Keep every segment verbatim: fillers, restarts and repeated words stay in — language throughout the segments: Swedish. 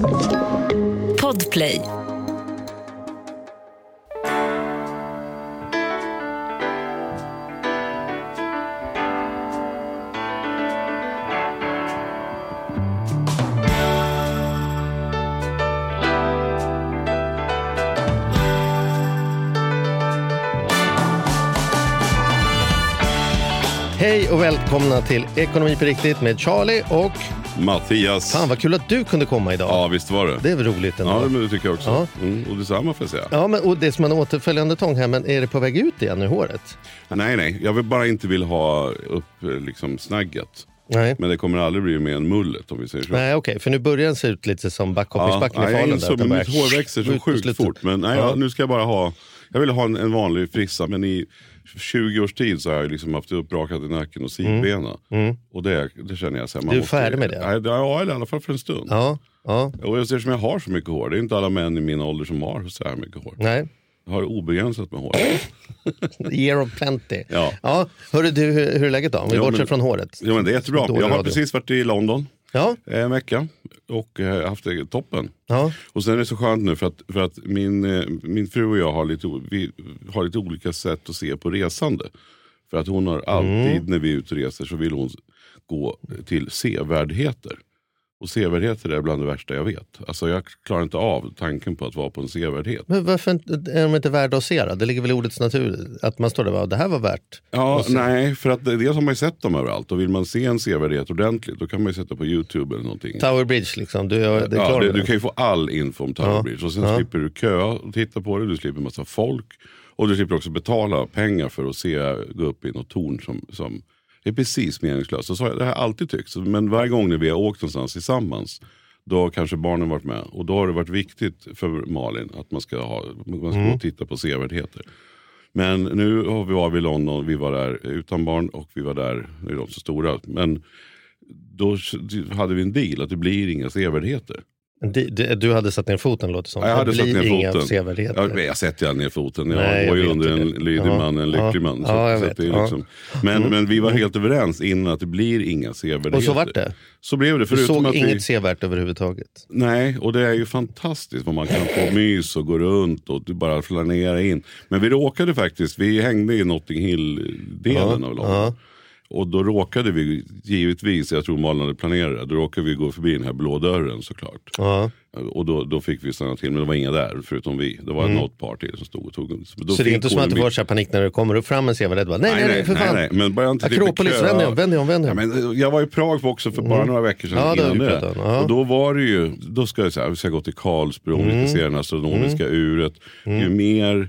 Podplay. Hej och välkomna till Ekonomi på riktigt med Charlie och Mattias. Fan vad kul att du kunde komma idag. Ja, visst var det. Det är väl roligt ändå. Ja, det tycker jag också. Ja. Mm, och detsamma får jag säga. Ja, men och det är som en återföljande tång här, men är det på väg ut igen nu håret? Nej, nej. Jag vill bara inte vill ha upp liksom snaggat. Nej. Men det kommer aldrig bli mer en mullet om vi säger så. Nej, okej. Okay. För nu börjar den se ut lite som backhoppingsbacken ja, i Falun. Ja, men mitt hår växer så sjukt fort. Men nej, ja. nu ska jag bara ha... Jag vill ha en, en vanlig frissa, men i tjugo års tid så har jag liksom haft upprakat i nacken och sidbena. Mm. Mm. Och det, det känner jag så här, man du är måste, färdig med det? Ja, eller i alla fall för en stund. Ja, ja. Och jag ser som jag har så mycket hår. Det är inte alla män i min ålder som har så här mycket hår. Nej. Jag har obegränsat med hår. Year of plenty. Ja. Ja, hörru du, hur, hur är läget då? Vi ja, bortser men, från håret. Ja, men det är jättebra. Dålig jag har radio. precis varit i London. Ja. En vecka och eh, haft det toppen. Ja. Och sen är det så skönt nu för att, för att min, eh, min fru och jag har lite, vi har lite olika sätt att se på resande. För att hon har alltid, mm. när vi är ute och reser så vill hon gå till sevärdheter. Och sevärdheter är bland det värsta jag vet. Alltså jag klarar inte av tanken på att vara på en sevärdhet. Men varför är de inte värda att se då? Det ligger väl i ordets natur att man står där och det här var värt. Ja, nej, för att dels har man ju sett dem överallt. Och vill man se en sevärdhet ordentligt då kan man ju sätta på YouTube eller någonting. Tower Bridge liksom, du, det är ja, klar det, du kan ju få all info om Tower ja. Bridge. Och sen ja. slipper du köa och titta på det, du slipper massa folk. Och du slipper också betala pengar för att se, gå upp i något torn som... som det är precis meningslöst. Så det har jag alltid tyckt. Men varje gång när vi har åkt någonstans tillsammans då har kanske barnen varit med. Och då har det varit viktigt för Malin att man ska, ha, man ska mm. gå och titta på sevärdheter. Men nu har vi varit i London, vi var där utan barn och vi var där, nu är de så stora. Men då hade vi en deal att det blir inga sevärdheter. Du, du hade satt ner foten, låter som. Ja, jag hade satt ner foten. Sevärdheter. Ja, jag sätter jag ner foten. Jag Nej, var ju jag under en lydig man, en lycklig ja. man. Så, ja, jag så vet. det är liksom. ja. men, mm. men vi var helt överens innan att det blir inga sevärdheter. Och så var det. Så blev det. Du såg att inget vi... sevärt överhuvudtaget. Nej, och det är ju fantastiskt vad man kan få mys och gå runt och bara flanera in. Men vi råkade faktiskt, vi hängde i Notting Hill-delen ja. av London. Ja. Och då råkade vi, givetvis, jag tror Malin hade planerat, då råkade vi gå förbi den här blå dörren såklart. Ja. Och då, då fick vi stanna till, men det var inga där förutom vi. Det var mm. något par till som stod och tog. Så, så det är inte som att du får så panik när du kommer upp fram en sevärdhet? Nej, nej, nej, för fan. Nej, nej, men bara inte Akropolis, vänd om, vänd om, vänd om. Ja, men jag var i Prag också för bara mm. några veckor sedan ja, innan det. det. Ja. Och då var det ju, då ska jag säga, vi ska gå till Karlsbron, mm. vi ska se den astronomiska mm. uret. Mm. Ju mer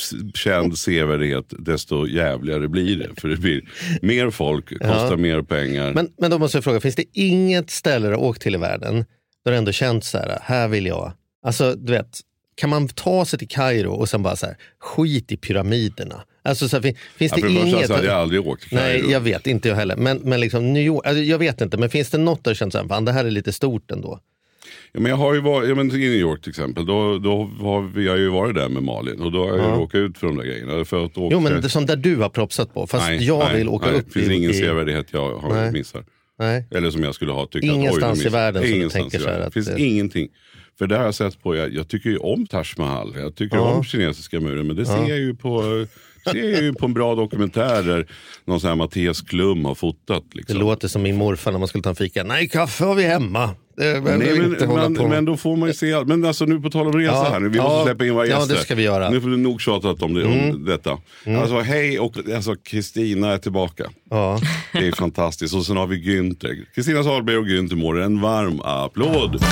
känd sevärdhet, desto jävligare blir det. För det blir mer folk, kostar ja. mer pengar. Men, men då måste jag fråga, finns det inget ställe du åkt till i världen där det ändå känns så här, här vill jag. Alltså, du vet, kan man ta sig till Kairo och sen bara så här, skit i pyramiderna? Alltså, så här, finns ja, det inget... Alltså, hade jag aldrig åkt till Kairo. Nej, jag vet, inte jag heller. Men, men liksom, New York, alltså, jag vet inte, men finns det något där känns så här, fan, det här är lite stort ändå? Ja, men jag har ju varit, ja, men i New York till exempel, då, då har vi, jag har ju varit där med Malin och då har jag ja. råkat ut för de där grejerna. För att åka... Jo, men det är som där du har propsat på, fast nej, jag nej, vill åka nej, upp. Det finns i, ingen i... sevärdhet jag har nej. missar. Nej. Eller som jag skulle ha tyckt ingenstans att, i världen som ingenstans du tänker så här. Det att finns det... ingenting. För det har jag sett på, jag, jag tycker ju om Taj Mahal, jag tycker ja. om kinesiska muren, men det ja. ser jag ju på... ser jag ju på en bra dokumentär där någon sån här Mattias Klum har fotat. Liksom. Det låter som min morfar när man skulle ta en fika. Nej, kaffe har vi hemma. Det Nej, men, inte man, men då får man ju se allt. Men alltså nu på tal om resa ja, här nu, vi ja, måste släppa in våra gäster. Ja, det ska vi göra. Nu får du nog tjatat om, det, mm. om detta. Mm. Alltså hej, och alltså Kristina är tillbaka. Ja. Det är fantastiskt. Och sen har vi Günther. Kristina Salberg och Günther Mård. En varm applåd.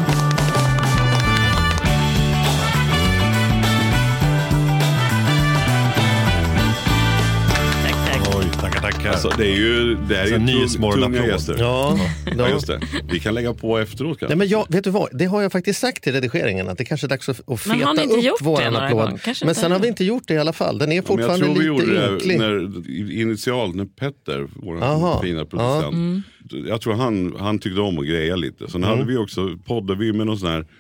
Alltså, det är ju det är ju tung, tunga gäster. Ja, ja, just det. Vi kan lägga på efteråt kanske. Nej, men jag, vet du vad? Det har jag faktiskt sagt till redigeringen att det kanske är dags att, att feta upp våran applåd. Men sen har vi inte gjort det i alla fall. Den är fortfarande ja, lite ynklig. Jag tror vi gjorde det när, initialt när Petter, vår Aha. fina producent, ja. mm. jag tror han, han tyckte om att greja lite. Sen mm. hade vi också, poddade vi med någon sån här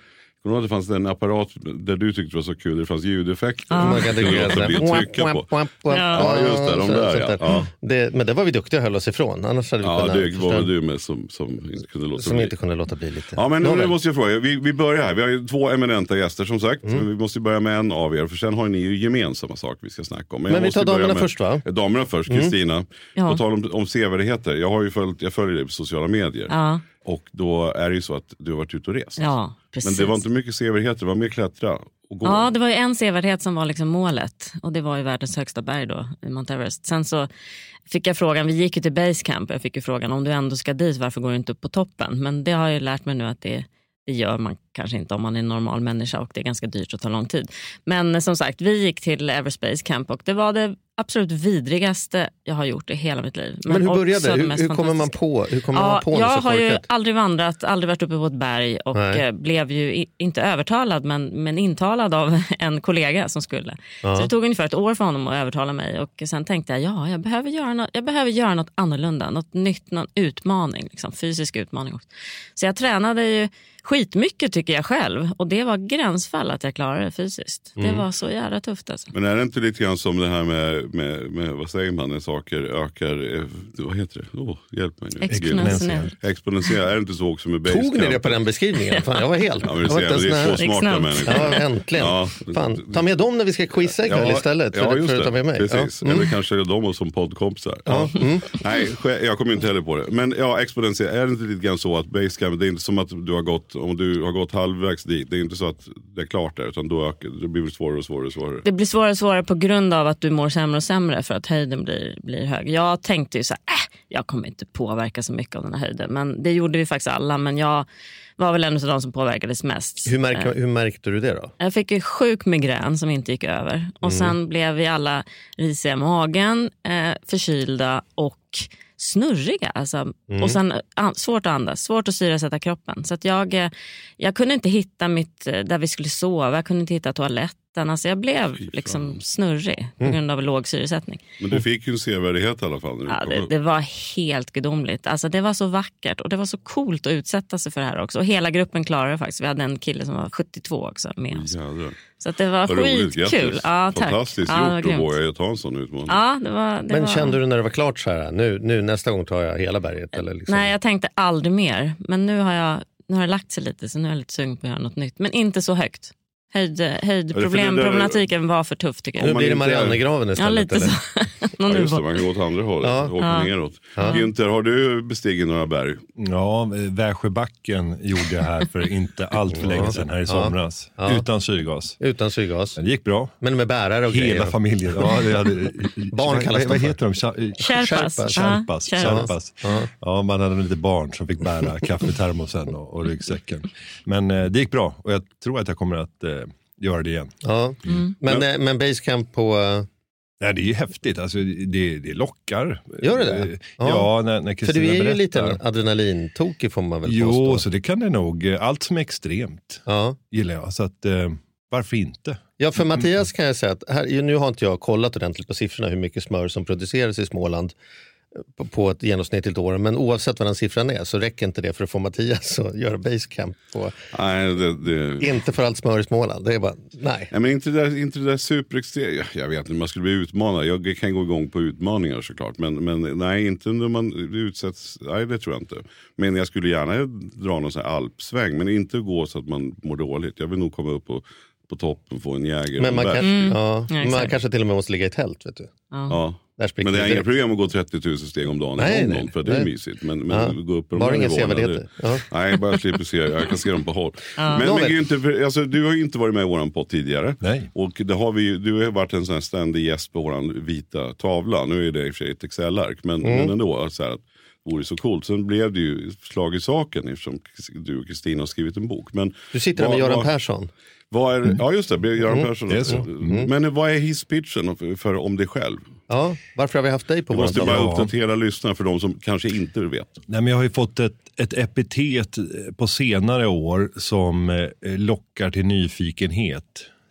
Kommer du ihåg att det fanns en apparat där du tyckte det var så kul, det fanns ljudeffekter. Ja. Man kan det låta bli att trycka på. Ja, just det, de där, ja. ja. Det, men det var vi duktiga och höll oss ifrån. Annars hade vi ja, kunnat, det var du med som, som inte kunde låta som bli. inte kunde låta bli lite. Ja, men nu måste jag fråga. Vi, vi börjar här. Vi har ju två eminenta gäster som sagt. Mm. Vi måste börja med en av er, för sen har ni ju gemensamma saker vi ska snacka om. Men, men vi tar damerna först, va? Damerna först, Kristina. Mm. Ja. På tal om, om sevärdheter. Jag har ju följt, jag följer dig på sociala medier. Ja. Och då är det ju så att du har varit ute och rest. Ja, precis. Men det var inte mycket sevärdheter, det var mer klättra och gå. Ja, det var ju en sevärdhet som var liksom målet. Och det var ju världens högsta berg då, i Mount Everest. Sen så fick jag frågan, vi gick ju till Basecamp. Jag fick ju frågan, om du ändå ska dit, varför går du inte upp på toppen? Men det har jag ju lärt mig nu att det, det gör man kanske inte om man är en normal människa. Och det är ganska dyrt och tar lång tid. Men som sagt, vi gick till Everest Basecamp. Och det var det absolut vidrigaste jag har gjort i hela mitt liv. Men, men hur började det? Hur, hur kommer man på, hur kommer ja, man på jag har korkat? ju aldrig vandrat, aldrig varit uppe på ett berg. Och Nej. blev ju i, inte övertalad, men, men intalad av en kollega som skulle. Ja. Så det tog ungefär ett år för honom att övertala mig. Och sen tänkte jag, ja, jag behöver göra något, jag behöver göra något annorlunda. Något nytt, någon utmaning, liksom, fysisk utmaning också. Så jag tränade ju skitmycket tycker jag själv. Och det var gränsfall att jag klarade det fysiskt. Mm. Det var så jävla tufft alltså. Men är det inte lite grann som det här med, med, med vad säger man, när saker ökar, eh, vad heter det? Åh, oh, hjälp mig nu. Exponentiellt. Exponentiellt, är det inte så också med Basecamp? Tog ni det på den beskrivningen? Fan, jag var helt... Ja, men det, jag var det är två smarta människor. Ja, äntligen. Ja. Fan, ta med dem när vi ska quizza ikväll ja, istället. För ja, just för att ta med mig. Precis. Ja. Mm. Eller kanske de som poddkompisar. Ja. Mm. Nej, jag kommer inte heller på det. Men ja, exponentiellt, är det inte lite grann så att Basecamp, det är inte som att du har gått, om du har gått halvvägs dit, det är inte så att det är klart där, utan då ökar, det blir svårare och svårare och svårare. Det blir svårare och svårare på grund av att du mår sämre och sämre för att höjden blir, blir hög. Jag tänkte ju så här, äh, jag kommer inte påverka så mycket av den här höjden, men det gjorde vi faktiskt alla, men jag var väl en av de som påverkades mest. Hur, märk, hur märkte du det då? Jag fick ju sjuk migrän som inte gick över. Och mm. sen blev vi alla risiga i magen, eh, förkylda och snurriga. Alltså. Mm. Och sen an, svårt att andas, svårt att syresätta kroppen. Så att jag, jag kunde inte hitta mitt, där vi skulle sova, jag kunde inte hitta toaletten. Alltså jag blev liksom snurrig på grund av låg syresättning. Men du fick ju en sevärdhet i alla fall. När ja, det, det var helt gudomligt. Alltså det var så vackert och det var så coolt att utsätta sig för det här också. Och hela gruppen klarade det faktiskt. Vi hade en kille som var sjuttiotvå också med oss. Jävlar. Så att det var skitkul. Ja, fantastiskt ja, gjort att våga ta en sån utmaning. Ja, det var, det Men var... kände du när det var klart så här, nu, nu nästa gång tar jag hela berget? Eller liksom? Nej, jag tänkte aldrig mer. Men nu har, jag, nu har det lagt sig lite, så nu är jag lite sugen på att göra något nytt. Men inte så högt. Höjd, höjdproblem, där, problematiken var för tuff tycker jag. Nu blir det Mariannegraven istället. Ja, lite eller? så. Ja, just det, man kan gå åt andra hållet, ja. åka ja. neråt. Ja. Günther, har du bestigit några berg? Ja, Värsjöbacken gjorde jag här för inte allt för länge sedan här i somras. Ja. Ja. Utan syrgas. Utan syrgas. Men det gick bra. Men med bärare och hela grejer. familjen. Ja, det hade, barn kallas vad, de vad heter de? Kärpas. Kärpas. Kärpas. Ja. Ja, man hade lite barn som fick bära kaffetermosen och, och ryggsäcken. Men eh, det gick bra och jag tror att jag kommer att... Eh, gör det igen. Ja. Mm. Men, men, men Basecamp på... Nej, det är ju häftigt. Alltså, det, det lockar. Gör det det? Ja, ja när, när Kristina För du är berättar. ju lite adrenalintokig får man väl jo, påstå. Jo, så det kan det nog. Allt som är extremt ja. gillar jag. Så att, eh, varför inte? Ja, för Mattias kan jag säga att här, nu har inte jag kollat ordentligt på siffrorna hur mycket smör som produceras i Småland på, på ett genomsnittligt år. Men oavsett vad den siffran är så räcker inte det för att få Mattias att göra Basecamp på. Nej, det, det... Inte för allt smör i Småland. Det är bara, nej. nej men inte det där, inte det där superextrem. Jag, jag vet inte, man skulle bli utmanad. Jag kan gå igång på utmaningar såklart. Men, men nej, inte när man utsätts. Nej, det tror jag inte. Men jag skulle gärna dra någon sån här alpsväng. Men inte gå så att man mår dåligt. Jag vill nog komma upp och på toppen få en jäger. Men man, kan, mm. ja, ja, man kanske till och med måste ligga i tält, vet du. Ja. ja. Men det är inga problem att gå trettio tusen steg om dagen nej, i London, för det är nej. mysigt. Men, men ja. gå upp på de bara inga sevärdheter. Ja. Nej, bara slipper se. Jag kan se dem på håll. Ja. Men, men inte, alltså, du har ju inte varit med i våran podd tidigare. Nej. Och det har vi, du har varit en sån här ständig gäst på våran vita tavla. Nu är det i och för sig ett Excel-ark, men, mm. men ändå så här att det vore så coolt. Sen blev det ju slag i saken eftersom du och Kristina har skrivit en bok. Men du sitter där med Göran Persson. Vad är, mm. Ja just det, Göran mm. Persson. Det är så. Mm. Men vad är hisspitchen för, för om dig själv? Ja, varför har vi haft dig på vår tavla? Jag måste bara uppdatera lyssnarna för de som kanske inte vet. Nej, men jag har ju fått ett, ett epitet på senare år som eh, lockar till nyfikenhet.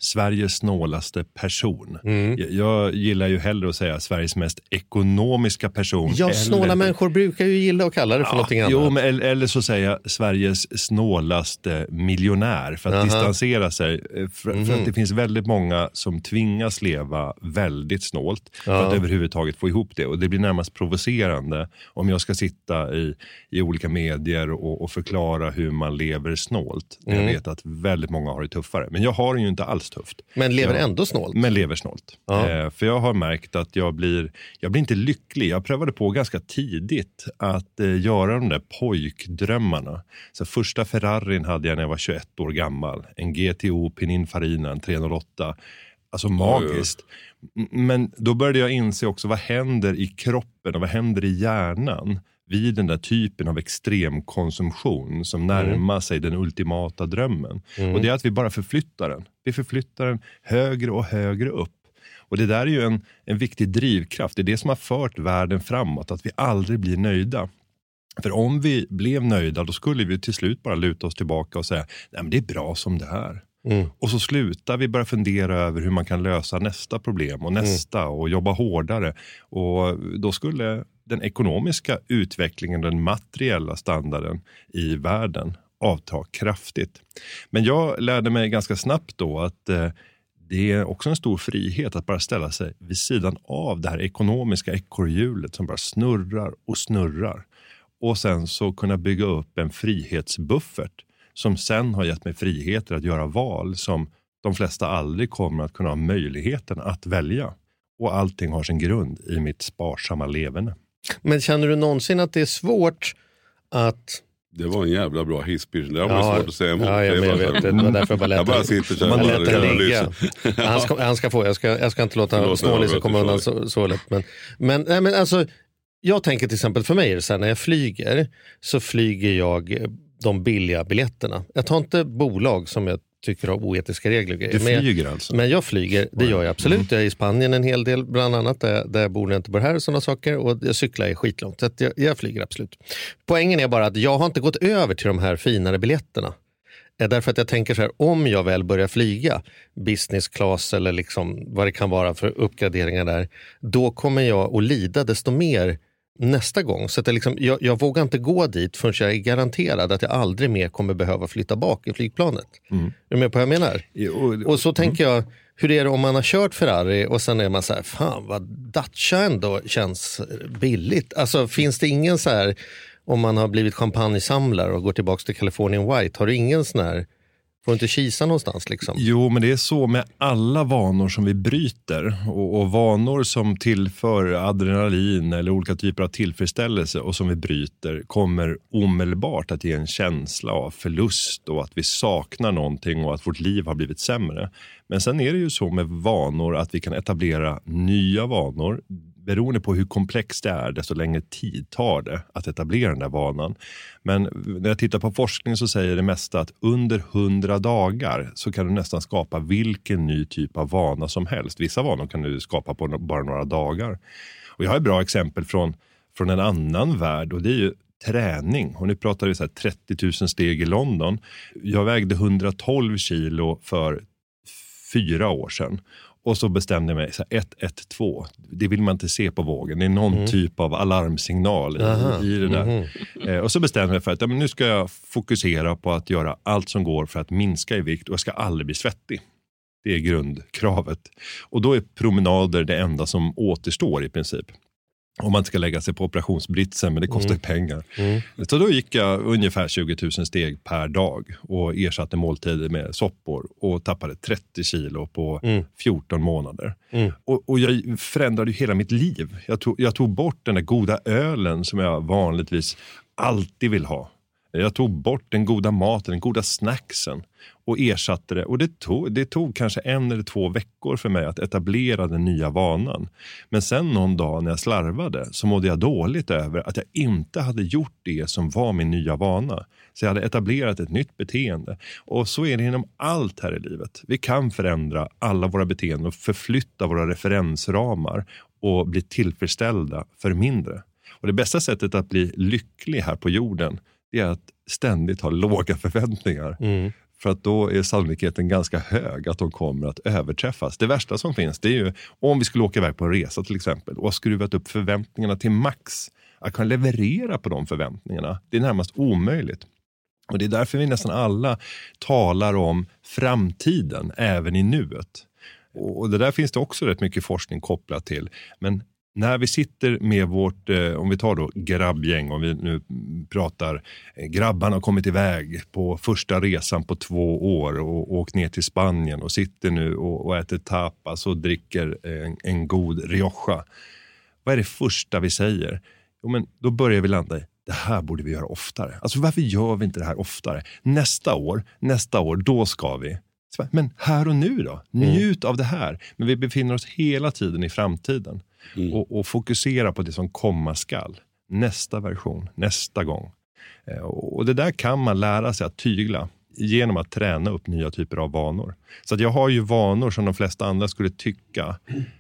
Sveriges snålaste person. Mm. Jag, jag gillar ju hellre att säga Sveriges mest ekonomiska person. Ja, snåla eller... människor brukar ju gilla att kalla det för ja, någonting annat. Jo, men, eller, eller så säga Sveriges snålaste miljonär för att Aha. distansera sig. För, mm. för att det finns väldigt många som tvingas leva väldigt snålt för ja. att överhuvudtaget få ihop det. Och det blir närmast provocerande om jag ska sitta i, i olika medier och, och förklara hur man lever snålt. Mm. Jag vet att väldigt många har det tuffare. Men jag har ju inte alls tufft. Men lever jag, ändå snålt? Men lever snålt. Ja. Eh, för jag har märkt att jag blir, jag blir inte lycklig. Jag prövade på ganska tidigt att eh, göra de där pojkdrömmarna. Så första Ferrarin hade jag när jag var tjugoett år gammal. En G T O Pininfarina, en tre noll åtta. Alltså magiskt. Mm. Men då började jag inse också vad händer i kroppen och vad händer i hjärnan vid den där typen av extremkonsumtion som närmar sig den ultimata drömmen. Mm. Och det är att vi bara förflyttar den. Vi förflyttar den högre och högre upp. Och det där är ju en, en viktig drivkraft. Det är det som har fört världen framåt. Att vi aldrig blir nöjda. För om vi blev nöjda då skulle vi till slut bara luta oss tillbaka och säga nej men det är bra som det är. Mm. Och så slutar vi bara fundera över hur man kan lösa nästa problem och nästa mm. och jobba hårdare. Och då skulle den ekonomiska utvecklingen, den materiella standarden i världen avta kraftigt. Men jag lärde mig ganska snabbt då att eh, det är också en stor frihet att bara ställa sig vid sidan av det här ekonomiska ekorrhjulet som bara snurrar och snurrar. Och sen så kunna bygga upp en frihetsbuffert som sen har gett mig friheter att göra val som de flesta aldrig kommer att kunna ha möjligheten att välja. Och allting har sin grund i mitt sparsamma levande. Men känner du någonsin att det är svårt att... Det var en jävla bra hisspyr. Det var ja, svårt att säga emot. Ja, jag, jag vet. Det var därför jag bara lät jag bara sitter så man lät den ligga. Han ska, han ska få, jag ska, jag ska inte låta snålisen komma undan så, så lätt. Men, men, nej, men alltså, jag tänker till exempel för mig är det så här, när jag flyger så flyger jag de billiga biljetterna. Jag tar inte bolag som jag tycker har oetiska regler. Du flyger men, alltså? Men jag flyger, det gör jag absolut. Mm. Jag är i Spanien en hel del bland annat, där, där jag bor när jag inte bor här och sådana saker. Och jag cyklar är skitlångt, så att jag, jag flyger absolut. Poängen är bara att jag har inte gått över till de här finare biljetterna. Därför att jag tänker så här, om jag väl börjar flyga business class eller liksom vad det kan vara för uppgraderingar där, då kommer jag att lida desto mer nästa gång. Så att jag, liksom, jag, jag vågar inte gå dit förrän jag är garanterad att jag aldrig mer kommer behöva flytta bak i flygplanet. Mm. Är du med på vad jag menar? Jo, och, och så mm. tänker jag, hur är det om man har kört Ferrari och sen är man så här, fan vad Dacia ändå känns billigt. Alltså finns det ingen så här, om man har blivit champagnesamlare och går tillbaka till Californian White, har du ingen sån här, får inte kisa någonstans liksom? Jo, men det är så med alla vanor som vi bryter och, och vanor som tillför adrenalin eller olika typer av tillfredsställelse och som vi bryter kommer omedelbart att ge en känsla av förlust och att vi saknar någonting och att vårt liv har blivit sämre. Men sen är det ju så med vanor att vi kan etablera nya vanor beroende på hur komplext det är, desto längre tid tar det att etablera den där vanan. Men när jag tittar på forskning så säger det mesta att under hundra dagar så kan du nästan skapa vilken ny typ av vana som helst. Vissa vanor kan du skapa på bara några dagar. Och jag har ett bra exempel från, från en annan värld och det är ju träning. Och nu pratar vi så här trettio tusen steg i London. Jag vägde hundratolv kilo för fyra år sedan. Och så bestämde jag mig, så ett ett två, det vill man inte se på vågen. Det är någon mm. typ av alarmsignal i, i det där. Mm. Eh, och så bestämde jag mig för att ja, men nu ska jag fokusera på att göra allt som går för att minska i vikt. Och jag ska aldrig bli svettig. Det är grundkravet. Och då är promenader det enda som återstår i princip. Om man inte ska lägga sig på operationsbritsen, men det kostar mm. pengar. Mm. Så då gick jag ungefär tjugo tusen steg per dag och ersatte måltider med soppor och tappade trettio kilo på mm. fjorton månader. Mm. Och, och jag förändrade ju hela mitt liv. Jag tog, jag tog bort den där goda ölen som jag vanligtvis alltid vill ha. Jag tog bort den goda maten, den goda snacksen och ersatte det. Och det tog, det tog kanske en eller två veckor för mig att etablera den nya vanan. Men sen någon dag när jag slarvade så mådde jag dåligt över att jag inte hade gjort det som var min nya vana. Så jag hade etablerat ett nytt beteende. Och så är det inom allt här i livet. Vi kan förändra alla våra beteenden och förflytta våra referensramar och bli tillfredsställda för mindre. Och det bästa sättet att bli lycklig här på jorden, det är att ständigt ha låga förväntningar. Mm. För att då är sannolikheten ganska hög att de kommer att överträffas. Det värsta som finns, det är ju om vi skulle åka iväg på en resa till exempel och har skruvat upp förväntningarna till max. Att kunna leverera på de förväntningarna, det är närmast omöjligt. Och det är därför vi nästan alla talar om framtiden, även i nuet. Och det där finns det också rätt mycket forskning kopplat till. Men när vi sitter med vårt, eh, om vi tar då grabbgäng, om vi nu pratar, eh, grabbarna har kommit iväg på första resan på två år och åkt ner till Spanien och sitter nu och, och äter tapas och dricker en, en god rioja. Vad är det första vi säger? Jo, men då börjar vi landa i, det här borde vi göra oftare. Alltså varför gör vi inte det här oftare? Nästa år, nästa år, då ska vi. Men här och nu då? Njut mm. av det här. Men vi befinner oss hela tiden i framtiden. Mm. Och, och fokusera på det som komma skall. Nästa version, nästa gång. Eh, och, och det där kan man lära sig att tygla genom att träna upp nya typer av vanor. Så att jag har ju vanor som de flesta andra skulle tycka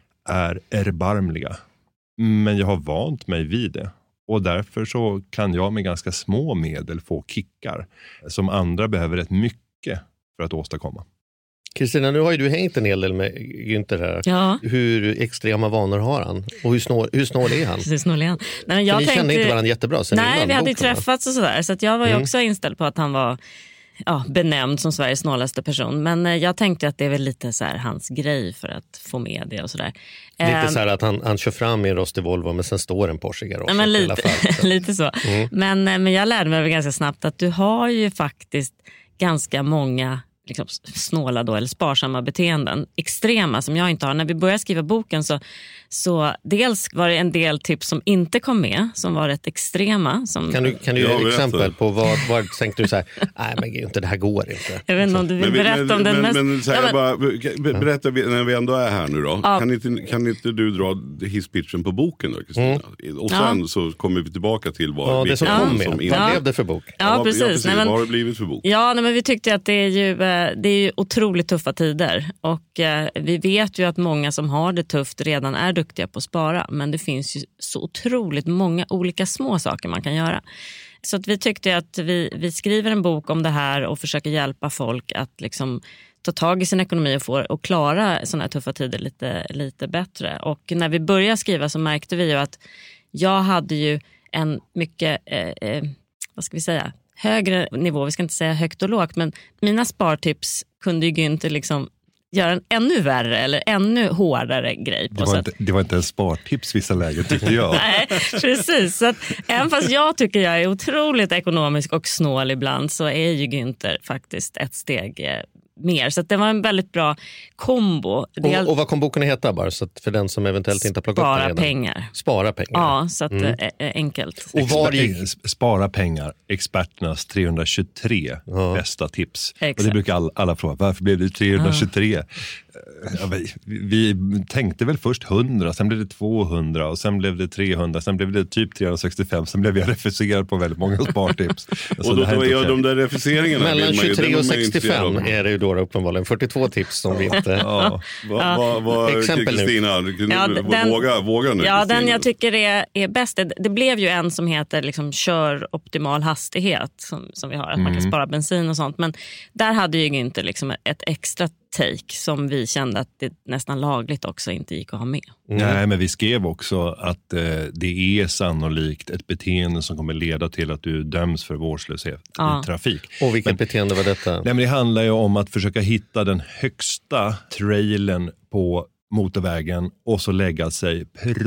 är erbarmliga. Men jag har vant mig vid det. Och därför så kan jag med ganska små medel få kickar som andra behöver rätt mycket för att åstadkomma. Kristina, nu har ju du hängt en hel del med Günther här. Ja. Hur extrema vanor har han? Och hur snål, hur snål är han? Hur snål är han? Nej, men jag ni tänkte, kände inte varandra jättebra sen nej, innan vi hade ju boken, träffats och sådär. Så att jag var ju mm. också inställd på att han var ja, benämnd som Sveriges snålaste person. Men eh, jag tänkte att det är väl lite så här hans grej för att få med det och sådär. Lite eh, så här att han, han kör fram i en rostig Volvo men sen står en Porsche i garaget. Men lite, i alla fall, så. lite så. Mm. Men, eh, men jag lärde mig ganska snabbt att du har ju faktiskt ganska många liksom snåla då, eller sparsamma beteenden, extrema som jag inte har. När vi började skriva boken så, så dels var det en del tips som inte kom med, som var rätt extrema. Som... Kan du, kan du ge ett exempel på vad, vad tänkte du så här, nej men inte, det här går inte. Jag vet inte om du vill berätta men, om den men, mest... Men, så här, ja, men... bara, berätta när vi ändå är här nu då. Ja. Kan, inte, kan inte du dra hisspitchen på boken då, Kristina? Mm. Och sen ja. så kommer vi tillbaka till vad ja, det som kom med. Som vad ja. blev det för bok? Ja, ja precis. Ja, precis. Nej, men... Vad har det blivit för bok? Ja, nej, men vi tyckte att det är ju, det är ju otroligt tuffa tider. Och eh, vi vet ju att många som har det tufft redan är duktiga på att spara. Men det finns ju så otroligt många olika små saker man kan göra. Så att vi tyckte att vi, vi skriver en bok om det här och försöker hjälpa folk att liksom ta tag i sin ekonomi och, få, och klara sådana här tuffa tider lite, lite bättre. Och när vi började skriva så märkte vi ju att jag hade ju en mycket, eh, eh, vad ska vi säga, högre nivå, vi ska inte säga högt och lågt, men mina spartips kunde ju Günther liksom göra en ännu värre eller ännu hårdare grej på. Det var, inte, det var inte en spartips vissa lägen tyckte jag. Nej, precis. Så att, även fast jag tycker jag är otroligt ekonomisk och snål ibland så är ju Günther faktiskt ett steg eh, mer. Så att det var en väldigt bra kombo. Och, och vad kom boken att heta bara? Så att för den som eventuellt inte har plockat Spara upp den redan. pengar. Spara pengar. Ja, så att mm. det är enkelt. Och var gick... Spara pengar, experternas trehundratjugotre ja. bästa tips. Exakt. Och det brukar alla, alla fråga, varför blev det trehundratjugotre? Ja. Ja, vi, vi tänkte väl först hundra, sen blev det tvåhundra och sen blev det trehundra, sen blev det typ trehundrasextiofem, sen blev jag refuserad på väldigt många spartips. Och då, då är jag de där refuseringarna. Mellan tjugotre och sextiofem är det ju då uppenbarligen fyrtiotvå tips som vi inte... ja. Vad va, va, Kristina, ja, den, våga, våga nu. Ja, Kristina. Den jag tycker är, är bäst, det, det blev ju en som heter liksom, kör optimal hastighet som, som vi har, att mm. man kan spara bensin och sånt, men där hade ju inte liksom ett extra take som vi kände att det nästan lagligt också inte gick att ha med. Mm. Nej, men vi skrev också att eh, det är sannolikt ett beteende som kommer leda till att du döms för vårdslöshet ja. i trafik. Och vilket men, beteende var detta? Nej, men det handlar ju om att försöka hitta den högsta trailen på motorvägen och så lägga sig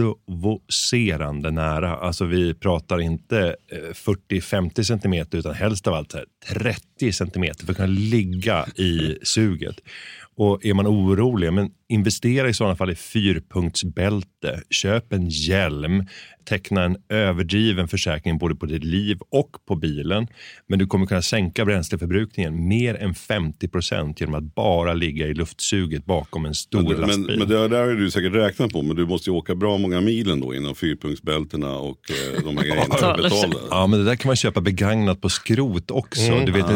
provocerande nära. Alltså vi pratar inte fyrtio till femtio centimeter utan helst av allt trettio centimeter för att kunna ligga i suget. Och är man orolig, men investera i sådana fall i fyrpunktsbälte, köp en hjälm, teckna en överdriven försäkring både på ditt liv och på bilen. Men du kommer kunna sänka bränsleförbrukningen mer än femtio procent genom att bara ligga i luftsuget bakom en stor men, lastbil. Men, men det där är du säkert räknat på, men du måste ju åka bra många milen då innan fyrpunktsbältena och eh, de här grejerna är betalda. Ja, men det där kan man köpa begagnat på skrot också. Mm. Du vet, ah,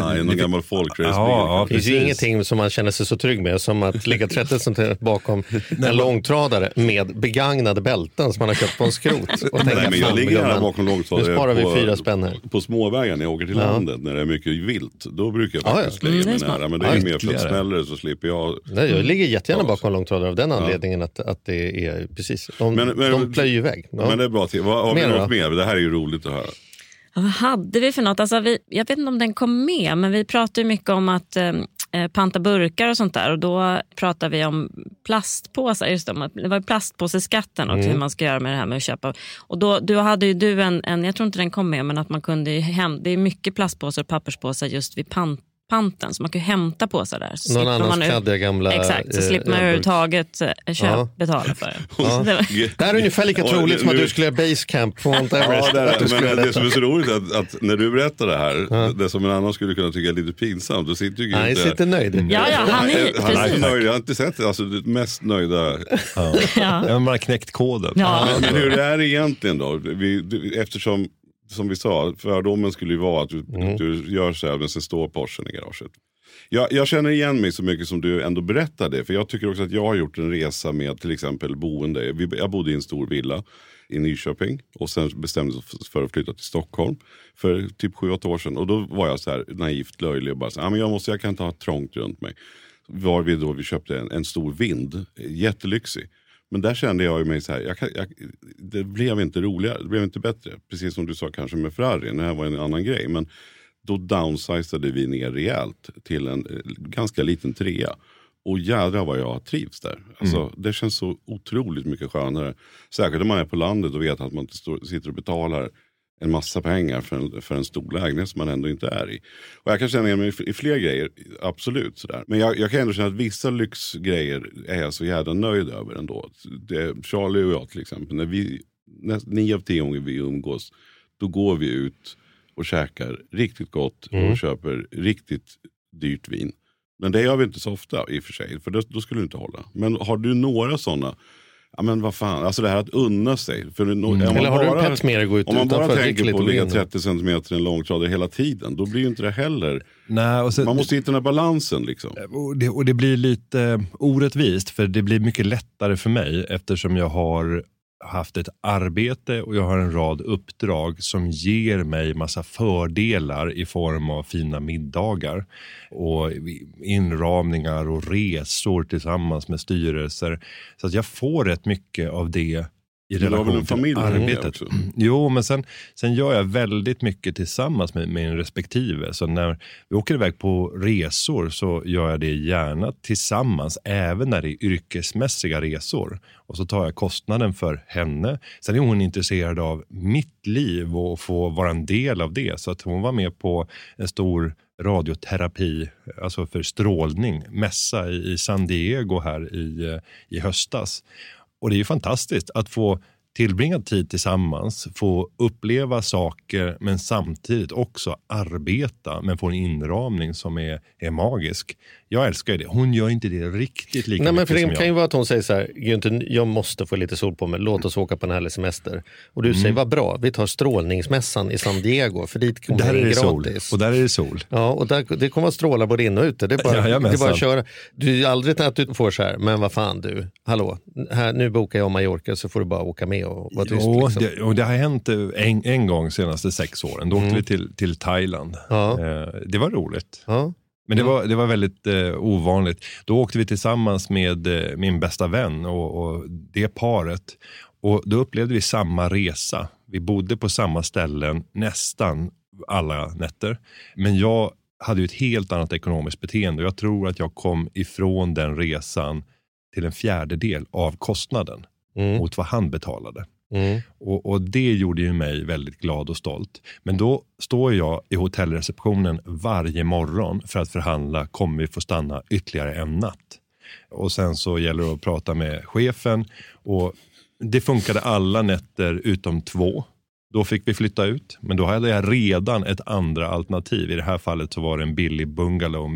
Nej, någon gammal folkracebil. Ja, ja, det finns ju ingenting som man känner sig så trygg med som att ligga trettio centimeter bakom en långtradare med begagnade bälten som man har köpt på en skrot. Och Nej, men jag ligger här bakom långtradare. Nu sparar vi på, fyra spänn här. På småvägar när jag åker till ja. landet, när det är mycket vilt, då brukar jag faktiskt ja, ja. lägga mig nära. Men det är ju mer för att smäller det så slipper jag. Nej, jag ligger jättegärna bakom långtradare av den anledningen ja. att, att det är precis. De, men, men, de plöjer iväg. Ja. Men det är bra till. Vad har vi något mer? Det här är ju roligt att höra. Ja, vad hade vi för något? Alltså vi, jag vet inte om den kom med, men vi pratade ju mycket om att eh, panta burkar och sånt där. Och då pratade vi om plastpåsar. Just det, det var plastpåseskatten också, mm. hur man ska göra med det här med att köpa. Och då, då hade ju du en, en, jag tror inte den kom med, men att man kunde ju hem, det är mycket plastpåsar och papperspåsar just vid pant. panten, så man kan hämta på sig där. Så någon annans kladdiga gamla... Exakt, så slipper man äh, överhuvudtaget köp, ja. betala för det. Ja. Det här är ungefär lika troligt som att du skulle göra basecamp på Mount Everest. Ja, det, men det som är så roligt att, att när du berättar det här, ja. det som en annan skulle kunna tycka är lite pinsamt, då sitter ju Han sitter nöjd. Ja, ja, han är, han är nöjd. Jag har inte sett det, alltså det mest nöjda. Ja. Ja. Jag har bara knäckt koden. Ja. Ja, men hur det är egentligen då? Vi, du, eftersom, som vi sa, fördomen skulle ju vara att du, mm. du gör så här, men sen står Porschen i garaget. Jag, jag känner igen mig så mycket som du ändå berättade. För jag tycker också att jag har gjort en resa med till exempel boende. Jag bodde i en stor villa i Nyköping. Och sen bestämde jag för att flytta till Stockholm. För typ sju åtta år sedan. Och då var jag så här naivt löjlig och bara så här, ah, men jag, måste, jag kan inte ha trångt runt mig. Var vi då vi köpte en, en stor vind. Jättelyxig. Men där kände jag ju mig så här, jag, jag, det blev inte roligare. Det blev inte bättre. Precis som du sa kanske med Ferrari. Det här var en annan grej. Men då downsizade vi ner rejält till en ganska liten trea. Och jädra vad jag trivs där. Alltså, mm. Det känns så otroligt mycket skönare. Särskilt när man är på landet och vet att man inte står, sitter och betalar en massa pengar för en, för en stor lägenhet som man ändå inte är i. Och jag kan känna igen mig i, i fler grejer, absolut sådär. Men jag, jag kan ändå känna att vissa lyxgrejer är jag så jävla nöjd över ändå. Det, Charlie och jag till exempel, när vi, när, nio av tio gånger vi umgås, då går vi ut och käkar riktigt gott mm. och köper riktigt dyrt vin. Men det gör vi inte så ofta i och för sig, för då, då skulle det inte hålla. Men har du några sådana, ja men vad fan, alltså det här att unna sig. För no, mm. Eller har bara, du en pet med att gå ut om man bara tänker på att ligga vin. trettio centimeter en långtradare hela tiden, då blir ju inte det heller. Nej, och sen, man måste hitta den här balansen liksom. Och det, och det blir lite orättvist, för det blir mycket lättare för mig eftersom jag har haft ett arbete och jag har en rad uppdrag som ger mig massa fördelar i form av fina middagar och inramningar och resor tillsammans med styrelser. Så att jag får rätt mycket av det i relation till arbetet. Jo, men sen, sen gör jag väldigt mycket tillsammans med min respektive. Så när vi åker iväg på resor så gör jag det gärna tillsammans, även när det är yrkesmässiga resor. Och så tar jag kostnaden för henne. Sen är hon intresserad av mitt liv och få vara en del av det. Så att hon var med på en stor radioterapi, alltså för strålning, mässa i San Diego här i, i höstas. Och det är ju fantastiskt att få tillbringa tid tillsammans, få uppleva saker men samtidigt också arbeta men få en inramning som är, är magisk. Jag älskar det. Hon gör inte det riktigt lika Nej, men mycket för det som kan jag. ju vara att hon säger så här, Günther, jag måste få lite sol på mig, låt oss åka på en härlig semester. Och du mm. säger, vad bra, vi tar strålningsmässan i San Diego, för dit kommer där är det gratis. Sol. Och där är det sol. Ja, och där, det kommer att stråla både in och ute. Det är bara, ja, det är bara att köra. Du är aldrig att du får så här, men vad fan du, hallå, här, nu bokar jag Mallorca så får du bara åka med och vara tyst. Jo, liksom. det, och det har hänt en, en gång senaste sex åren. Då åkte mm. vi till, till Thailand. Ja. Eh, det var roligt. Ja. Men det var, det var väldigt eh, ovanligt. Då åkte vi tillsammans med eh, min bästa vän och, och det paret. Och då upplevde vi samma resa. Vi bodde på samma ställen nästan alla nätter. Men jag hade ju ett helt annat ekonomiskt beteende. Och jag tror att jag kom ifrån den resan till en fjärdedel av kostnaden mm. mot vad han betalade. Mm. Och, och det gjorde ju mig väldigt glad och stolt. Men då står jag i hotellreceptionen varje morgon för att förhandla, kommer vi få stanna ytterligare en natt. Och sen så gäller det att prata med chefen. Och det funkade alla nätter utom två. Då fick vi flytta ut. Men då hade jag redan ett andra alternativ. I det här fallet så var det en billig bungalow med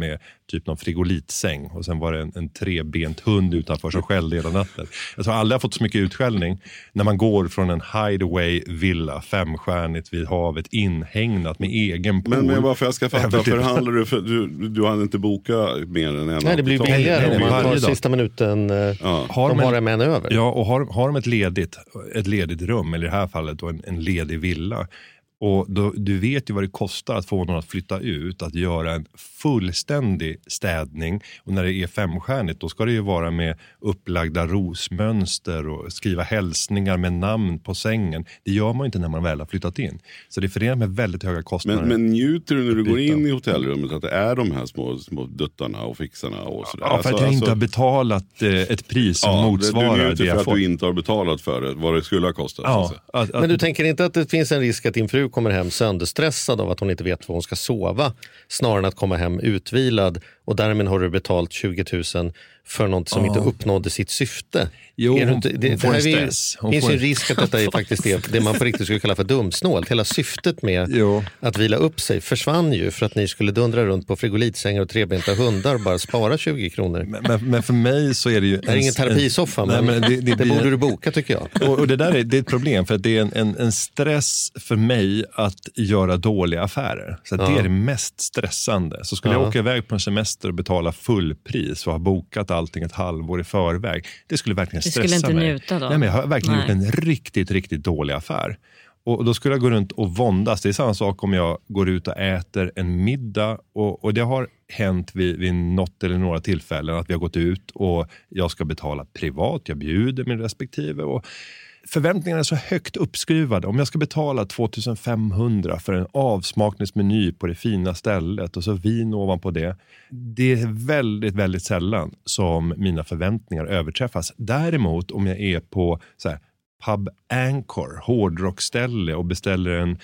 typ någon frigolitsäng och sen var det en, en trebent hund utanför som skällde hela natten. Jag tror aldrig har fått så mycket utskällning när man går från en hideaway villa, femstjärnigt vid havet, inhägnat med egen pool. Men, men varför jag ska fatta, förhandlar du för du, du hade inte bokat mer än en? Nej, det blir billigare om man tar sista minuten, ja. har de har en män över. Ja, och har, har de ett ledigt, ett ledigt rum, eller i det här fallet då en, en ledig villa. Och då, du vet ju vad det kostar att få någon att flytta ut, att göra en fullständig städning. Och när det är femstjärnigt, då ska det ju vara med upplagda rosmönster och skriva hälsningar med namn på sängen. Det gör man ju inte när man väl har flyttat in. Så det är förenat med väldigt höga kostnader. Men, men njuter du när du går in i hotellrummet att det är de här små, små duttarna och fixarna och sådär? Ja, för alltså, att jag alltså, inte har betalat eh, ett pris som ja, motsvarar du njuter det jag för får. att du inte har betalat för det, vad det skulle ha kostat. Ja, alltså. att, att, Men du tänker inte att det finns en risk att din fru kommer hem sönderstressad av att hon inte vet var hon ska sova, snarare än att komma hem utvilad och därmed har du betalt tjugo tusen för något som ja. inte uppnådde sitt syfte? Jo, är hon, inte, det, hon får det här en är, stress. Hon finns får ju en risk att detta är faktiskt det, det man på riktigt skulle kalla för dumsnålt. Hela syftet med jo. att vila upp sig försvann ju för att ni skulle dundra runt på frigolitsängar och trebenta hundar och bara spara tjugo kronor. Men, men, men för mig så är det ju... Det är en, ingen terapisoffa, en, men, nej, men det, det, det borde du boka tycker jag. Och, och det där är, det är ett problem för att det är en, en, en stress för mig att göra dåliga affärer. Så ja. det är det mest stressande. Så skulle ja. jag åka iväg på en semester och betala fullpris och ha bokat allting ett halvår i förväg. Det skulle verkligen stressa mig. Du skulle inte njuta då? Nej, men jag har verkligen Nej. gjort en riktigt, riktigt dålig affär. Och då skulle jag gå runt och våndas. Det är samma sak om jag går ut och äter en middag. Och, och det har hänt vid, vid något eller några tillfällen att vi har gått ut och jag ska betala privat. Jag bjuder min respektive och förväntningarna är så högt uppskruvade. Om jag ska betala tvåtusen-femhundra för en avsmakningsmeny på det fina stället och så vin ovanpå det. Det är väldigt, väldigt sällan som mina förväntningar överträffas. Däremot om jag är på så här, Pub Anchor, hårdrockställe och beställer en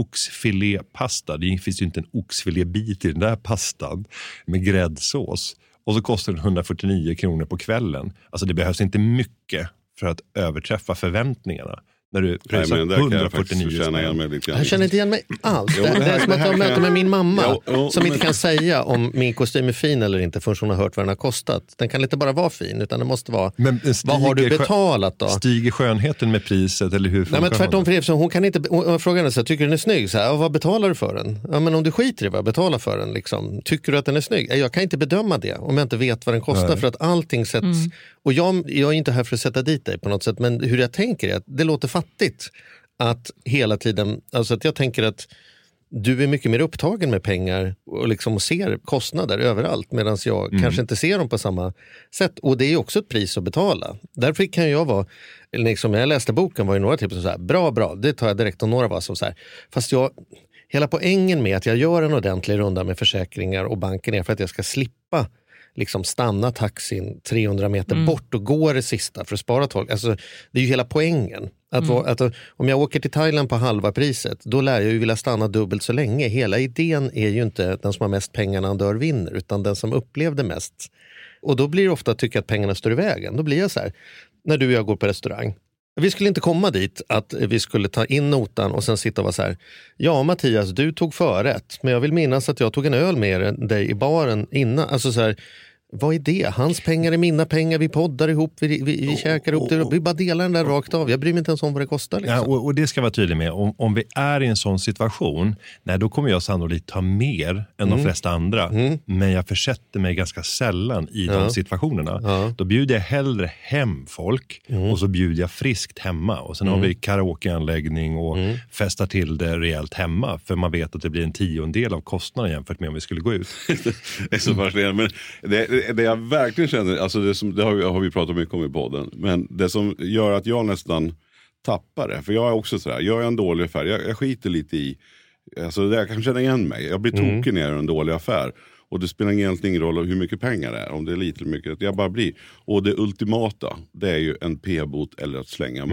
oxfilépasta. Det finns ju inte en oxfilébit i den där pastan med gräddsås. Och så kostar den hundrafyrtionio kronor på kvällen. Alltså det behövs inte mycket för att överträffa förväntningarna. När du pröjsar hundrafyrtionio spänn. Jag känner inte igen mig alls. Jo, det, det, det är som att jag möter med min mamma jo, jo, som men... inte kan säga om min kostym är fin eller inte förrän hon har hört vad den har kostat. Den kan inte bara vara fin utan det måste vara, men vad har du betalat då? Stiger skönheten med priset eller hur? Nej men tvärtom för det, så hon kan inte, hon frågar henne så här, tycker den är snygg? Så här, vad betalar du för den? Ja men om du skiter i vad jag betalar för den liksom, tycker du att den är snygg? Jag kan inte bedöma det om jag inte vet vad den kostar. Nej. För att allting sätts, mm. och jag, jag är inte här för att sätta dit dig på något sätt, men hur jag tänker är att det låter fattigt att hela tiden, alltså att jag tänker att du är mycket mer upptagen med pengar och liksom ser kostnader överallt medan jag mm. kanske inte ser dem på samma sätt. Och det är ju också ett pris att betala. Därför kan jag vara, liksom jag läste boken var ju några tips som så här, bra, bra, det tar jag direkt och några var som så här. Fast jag, hela poängen med att jag gör en ordentlig runda med försäkringar och banken är för att jag ska slippa liksom stanna taxin trehundra meter mm. bort och gå det sista för att spara tolv. Alltså, det är ju hela poängen. Att, mm. att, att, om jag åker till Thailand på halva priset, då lär jag ju vilja stanna dubbelt så länge. Hela idén är ju inte den som har mest pengar när han dör vinner, utan den som upplevde mest. Och då blir det ofta att tycka att pengarna står i vägen. Då blir jag så här, när du och jag går på restaurang. Vi skulle inte komma dit att vi skulle ta in notan och sen sitta och vara så här, ja Mattias, du tog förrätt, men jag vill minnas att jag tog en öl med dig i baren innan. Alltså så här, vad är det? Hans pengar är mina pengar, vi poddar ihop, vi, vi, vi käkar upp det, vi bara delar den där rakt av. Jag bryr mig inte ens om vad det kostar. Liksom. Ja, och, och det ska vara tydligt med, om, om vi är i en sån situation, nej, då kommer jag sannolikt ta mer än mm. de flesta andra. Mm. Men jag försätter mig ganska sällan i ja. de situationerna. Ja. Då bjuder jag hellre hem folk mm. och så bjuder jag friskt hemma. Och sen mm. har vi karaokeanläggning och mm. festar till det rejält hemma. För man vet att det blir en tiondel av kostnaden jämfört med om vi skulle gå ut. Det är så fascinerande, men det Det jag verkligen känner, alltså det, som, det har, vi, har vi pratat mycket om i podden, men det som gör att jag nästan tappar det, för jag är också sådär, gör jag en dålig affär, jag, jag skiter lite i, alltså det, jag kan känna igen mig, jag blir mm. tokig när jag gör en dålig affär, och det spelar egentligen ingen roll hur mycket pengar det är, om det är lite eller mycket, jag bara blir, och det ultimata, det är ju en p-bot eller att slänga mat. Mm.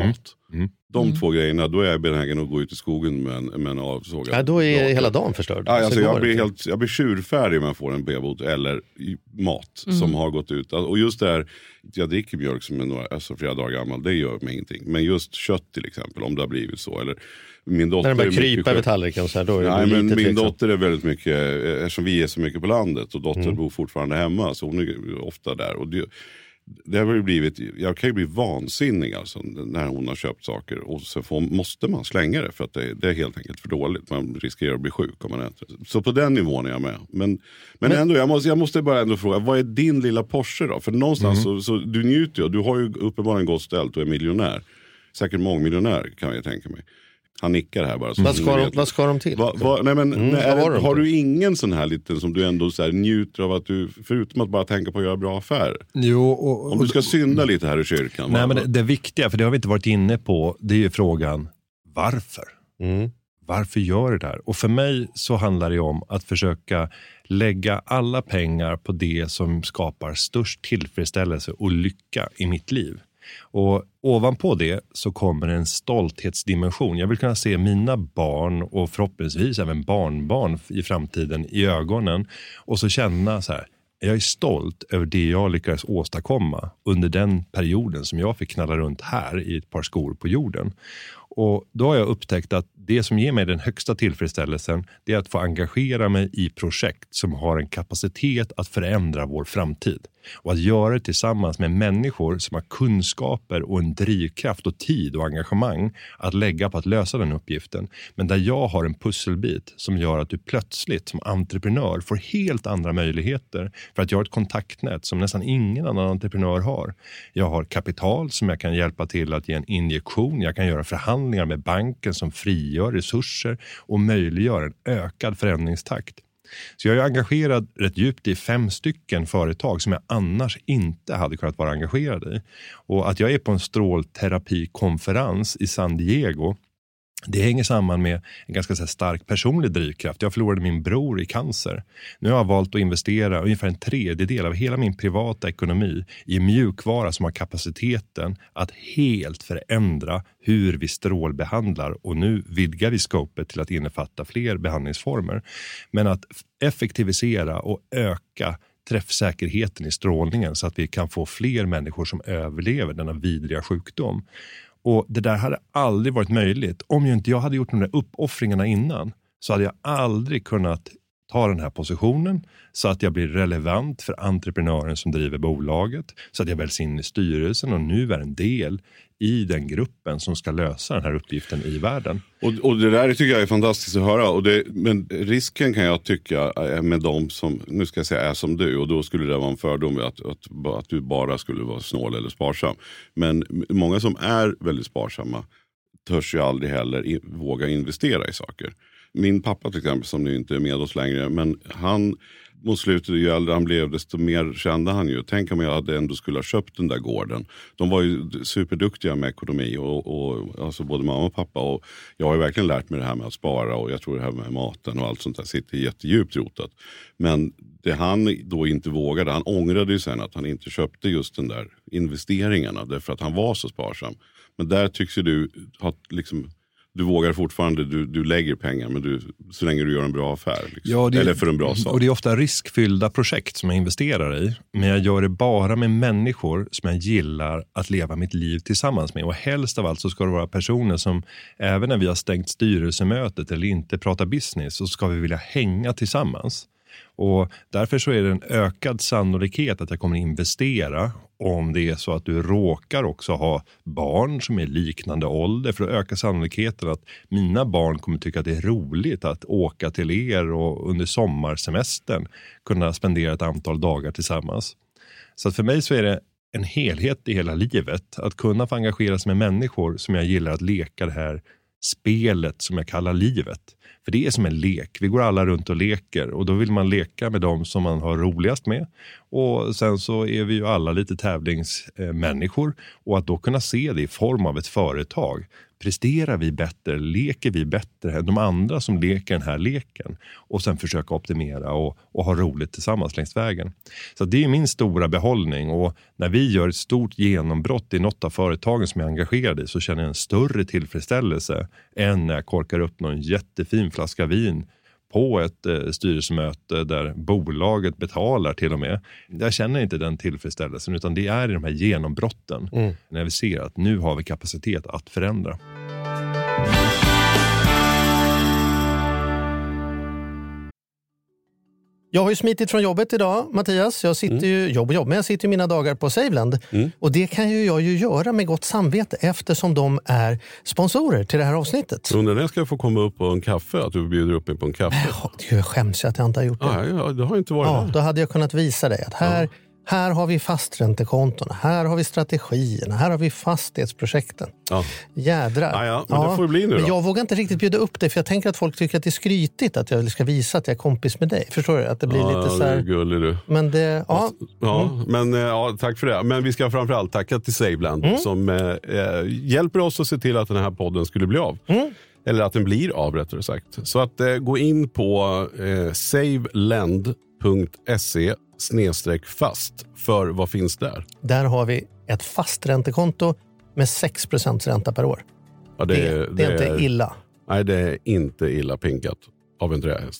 Mm. De mm. två grejerna, då är jag benägen att gå ut i skogen med en, med en avsågad. Ja, då är dator. Hela dagen förstörd. Ja, alltså jag, blir helt, jag blir tjurfärdig om jag får en B-bot eller mat mm. som har gått ut. Och just det här, jag dricker mjölk som är några, alltså flera dagar gammal, det gör mig ingenting. Men just kött till exempel, om det har blivit så. Eller min dotter. När den börjar krypa över tallriken så här, då är det nej, lite men min tveksam. dotter är väldigt mycket, eftersom vi är så mycket på landet och dotter mm. bor fortfarande hemma, så hon är ofta där. Och det, det har ju blivit, jag kan ju bli vansinnig alltså, när hon har köpt saker och så får, måste man slänga det för att det, det är helt enkelt för dåligt. Man riskerar att bli sjuk om man äter. Så på den nivån är jag med. Men, men, men ändå, jag måste, jag måste bara ändå fråga, vad är din lilla Porsche då? För någonstans mm. så, så du njuter ju, du har ju uppenbarligen gott ställt och är miljonär. Säkert mångmiljonär kan jag tänka mig. Han nickar här bara. Vad ska, de, vad ska de till? Va, va, nej men, mm, nej, är det, har du ingen sån här liten som du ändå så här njuter av att du, förutom att bara tänka på att göra bra affärer? Jo, och, och, om du ska synda lite här i kyrkan. Nej, men det, det viktiga, för det har vi inte varit inne på, det är ju frågan varför? Mm. Varför gör det där? Och för mig så handlar det om att försöka lägga alla pengar på det som skapar störst tillfredsställelse och lycka i mitt liv. Och ovanpå det så kommer en stolthetsdimension. Jag vill kunna se mina barn och förhoppningsvis även barnbarn i framtiden i ögonen och så känna så här, jag är stolt över det jag lyckades åstadkomma under den perioden som jag fick knalla runt här i ett par skor på jorden. Och då har jag upptäckt att det som ger mig den högsta tillfredsställelsen, det är att få engagera mig i projekt som har en kapacitet att förändra vår framtid. Och att göra det tillsammans med människor som har kunskaper och en drivkraft och tid och engagemang att lägga på att lösa den uppgiften. Men där jag har en pusselbit som gör att du plötsligt som entreprenör får helt andra möjligheter för att jag har ett kontaktnät som nästan ingen annan entreprenör har. Jag har kapital som jag kan hjälpa till att ge en injektion. Jag kan göra förhandlingar med banken som frigör resurser och möjliggör en ökad förändringstakt. Så jag är engagerad rätt djupt i fem stycken företag som jag annars inte hade kunnat vara engagerad i. Och att jag är på en strålterapikonferens i San Diego, det hänger samman med en ganska så här stark personlig drivkraft. Jag förlorade min bror i cancer. Nu har jag valt att investera ungefär en tredjedel av hela min privata ekonomi i mjukvara som har kapaciteten att helt förändra hur vi strålbehandlar. Och nu vidgar vi skopet till att innefatta fler behandlingsformer. Men att effektivisera och öka träffsäkerheten i strålningen så att vi kan få fler människor som överlever denna vidriga sjukdom. Och det där hade aldrig varit möjligt. Om ju inte jag hade gjort de där uppoffringarna innan så hade jag aldrig kunnat ta den här positionen så att jag blir relevant för entreprenören som driver bolaget. Så att jag väljs in i styrelsen och nu är en del i den gruppen som ska lösa den här uppgiften i världen. Och, och det där tycker jag är fantastiskt att höra. Och det, men risken kan jag tycka med dem som, nu ska jag säga, är som du. Och då skulle det vara en fördom att, att, att du bara skulle vara snål eller sparsam. Men många som är väldigt sparsamma törs ju aldrig heller in, våga investera i saker. Min pappa till exempel, som nu inte är med oss längre, men han mot slutet, ju äldre han blev, desto mer kände han ju. Tänk om jag hade ändå skulle ha köpt den där gården. De var ju superduktiga med ekonomi och, och alltså både mamma och pappa. Och jag har ju verkligen lärt mig det här med att spara och jag tror det här med maten och allt sånt där sitter jättedjupt rotat. Men det han då inte vågade, han ångrade ju sen att han inte köpte just den där investeringarna därför att han var så sparsam. Men där tycks ju du ha liksom... Du vågar fortfarande, du, du lägger pengar men du, så länge du gör en bra affär. Liksom. Ja, det, eller för en bra sak. Och det är ofta riskfyllda projekt som jag investerar i. Men jag gör det bara med människor som jag gillar att leva mitt liv tillsammans med. Och helst av allt så ska det vara personer som, även när vi har stängt styrelsemötet eller inte pratar business, så ska vi vilja hänga tillsammans. Och därför så är det en ökad sannolikhet att jag kommer investera om det är så att du råkar också ha barn som är liknande ålder, för att öka sannolikheten att mina barn kommer tycka att det är roligt att åka till er och under sommarsemestern kunna spendera ett antal dagar tillsammans. Så att för mig så är det en helhet i hela livet att kunna få engagera sig med människor som jag gillar att leka det här spelet som jag kallar livet. För det är som en lek. Vi går alla runt och leker och då vill man leka med dem som man har roligast med. Och sen så är vi ju alla lite tävlingsmänniskor och att då kunna se det i form av ett företag presterar vi bättre, leker vi bättre än de andra som leker den här leken, och sen försöka optimera och, och ha roligt tillsammans längs vägen. Så det är min stora behållning, och när vi gör ett stort genombrott i något av företagen som jag är engagerad i, så känner jag en större tillfredsställelse än när jag korkar upp någon jättefin flaska vin på ett eh, styrelsemöte där bolaget betalar till och med. Jag känner inte den tillfredsställelsen, utan det är i de här genombrotten mm. när vi ser att nu har vi kapacitet att förändra. Jag har ju smitit från jobbet idag, Mattias. Jag sitter mm. ju, jobb och jobb, men jag sitter ju mina dagar på Saveland. Mm. Och det kan ju jag ju göra med gott samvete eftersom de är sponsorer till det här avsnittet. Undrar när jag ska få komma upp på en kaffe, att du bjuder upp mig på en kaffe? Jag skäms att jag inte har gjort det. Ah, ja, det har inte varit ja, det. Då hade jag kunnat visa dig att här... Ja. Här har vi fasträntekontona, här har vi strategierna, här har vi fastighetsprojekten. Ja. Jädrar. Ja, ja, men ja, det får det bli nu då. Men jag vågar inte riktigt bjuda upp det, för jag tänker att folk tycker att det är skrytigt att jag ska visa att jag är kompis med dig. Förstår du? Att det blir ja, lite så här... Ja, gullig du. Men det, ja. Ja, mm. men ja, tack för det. Men vi ska framförallt tacka till Saveland mm. som eh, hjälper oss att se till att den här podden skulle bli av. Mm. Eller att den blir av, rättare sagt. Så att eh, gå in på eh, savelend punkt se snedstreck fast, för vad finns där? Där har vi ett fasträntekonto med sex procent ränta per år. Ja, det, det, det, det är inte är, illa. Nej, det är inte illa pinkat av en trähäst.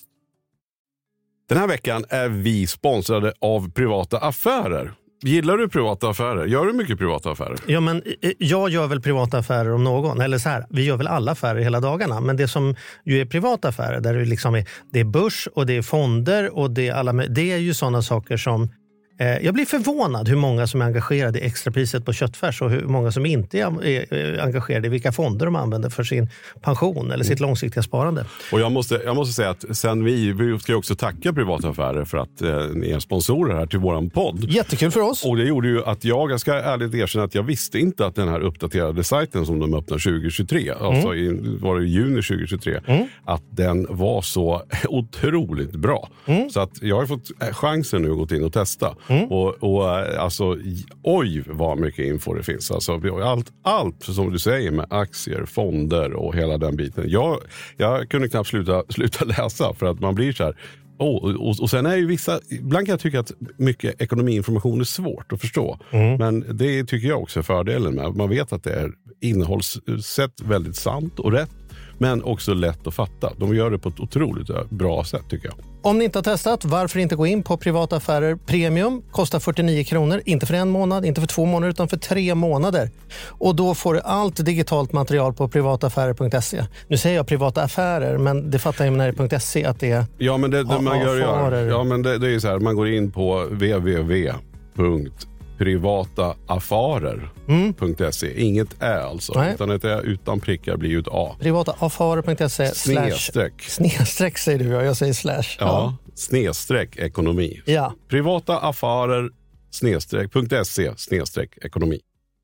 Den här veckan är vi sponsrade av Privata Affärer. Gillar du privata affärer? Gör du mycket privata affärer? Ja, men jag gör väl privata affärer om någon. Eller så här, vi gör väl alla affärer hela dagarna. Men det som ju är privata affärer, där det, liksom är, det är börs och det är fonder och det är alla... Det är ju sådana saker som... Eh, jag blir förvånad hur många som är engagerade i extrapriset på köttfärs och hur många som inte är, är, är engagerade i vilka fonder de använder för sin pension eller sitt mm. långsiktiga sparande. Och jag måste, jag måste säga att sen vi, vi ska också tacka Privata Affärer för att eh, ni är sponsorer här till våran podd. Jättekul för oss. Och det gjorde ju att jag, jag ska ärligt erkänna att jag visste inte att den här uppdaterade sajten som de öppnar tjugo tjugotre, mm. alltså i, var det i juni tjugo tjugotre, mm. att den var så otroligt bra. Mm. Så att jag har fått chansen nu att gå in och testa. Mm. Och, och alltså, oj vad mycket info det finns. Alltså, allt, allt som du säger med aktier, fonder och hela den biten. Jag, jag kunde knappt sluta, sluta läsa för att man blir så här. Oh, och, och sen är ju vissa, ibland kan jag tycka att mycket ekonomiinformation är svårt att förstå. Mm. Men det tycker jag också är fördelen med. Man vet att det är innehållssätt väldigt sant och rätt. Men också lätt att fatta. De gör det på ett otroligt bra sätt tycker jag. Om ni inte har testat, varför inte gå in på Privata Affärer Premium? Kostar fyrtionio kronor, inte för en månad, inte för två månader utan för tre månader. Och då får du allt digitalt material på privataffärer punkt se. Nu säger jag privata affärer, men det fattar jag när det är .se att det är... Ja, men det, det man gör, gör. Ja, men det, det är ju så här, man går in på w w w punkt privata affärer punkt se. Mm. Inget är alltså. Nej. Utan ett är utan prickar blir ju ett A. Privataffärer punkt se snedstreck. Snedstreck säger du, jag säger slash. Ja, ja. Snedstreck ekonomi. Ja. Privata affärer snedstreck punkt se snedstreck ekonomi.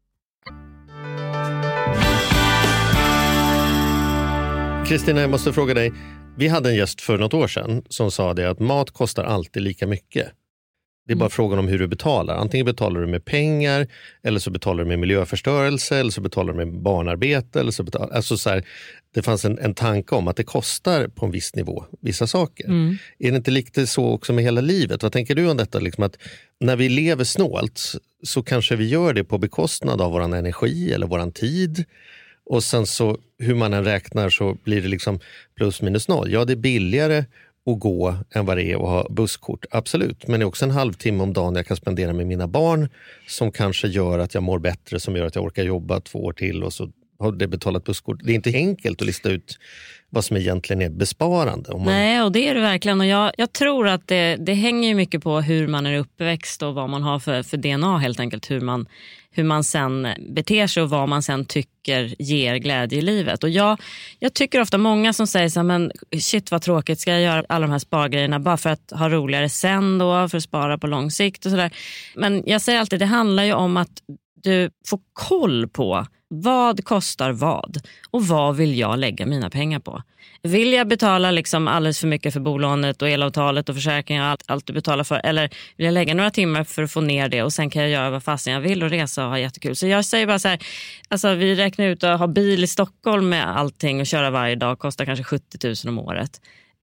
Kristina, jag måste fråga dig. Vi hade en gäst för något år sedan som sa det att mat kostar alltid lika mycket. Det är bara frågan om hur du betalar. Antingen betalar du med pengar, eller så betalar du med miljöförstörelse, eller så betalar du med barnarbete. Eller så betalar, alltså så här, det fanns en, en tanke om att det kostar på en viss nivå vissa saker. Mm. Är det inte lite så också med hela livet? Vad tänker du om detta? Liksom att när vi lever snålt så kanske vi gör det på bekostnad av våran energi eller våran tid. Och sen så hur man än räknar så blir det liksom plus minus noll. Ja, det är billigare att gå än vad det är att ha busskort, absolut. Men det är också en halvtimme om dagen jag kan spendera med mina barn som kanske gör att jag mår bättre, som gör att jag orkar jobba två år till och så har det betalat busskort. Det är inte enkelt att lista ut vad som egentligen är besparande. Om man... Nej, och det är det verkligen. Och jag, jag tror att det, det hänger ju mycket på hur man är uppväxt och vad man har för, för D N A helt enkelt. Hur man, hur man sen beter sig och vad man sen tycker ger glädje i livet. Och jag, jag tycker ofta många som säger så här, men shit vad tråkigt, ska jag göra alla de här spargrejerna bara för att ha roligare sen då, för att spara på lång sikt och sådär. Men jag säger alltid, det handlar ju om att du får koll på vad kostar vad? Och vad vill jag lägga mina pengar på? Vill jag betala liksom alldeles för mycket för bolånet och elavtalet och försäkringar och allt, allt du betalar för? Eller vill jag lägga några timmar för att få ner det och sen kan jag göra vad fasen jag vill och resa och ha jättekul? Så jag säger bara så här, alltså vi räknar ut att ha bil i Stockholm med allting och köra varje dag kostar kanske sjuttio tusen om året.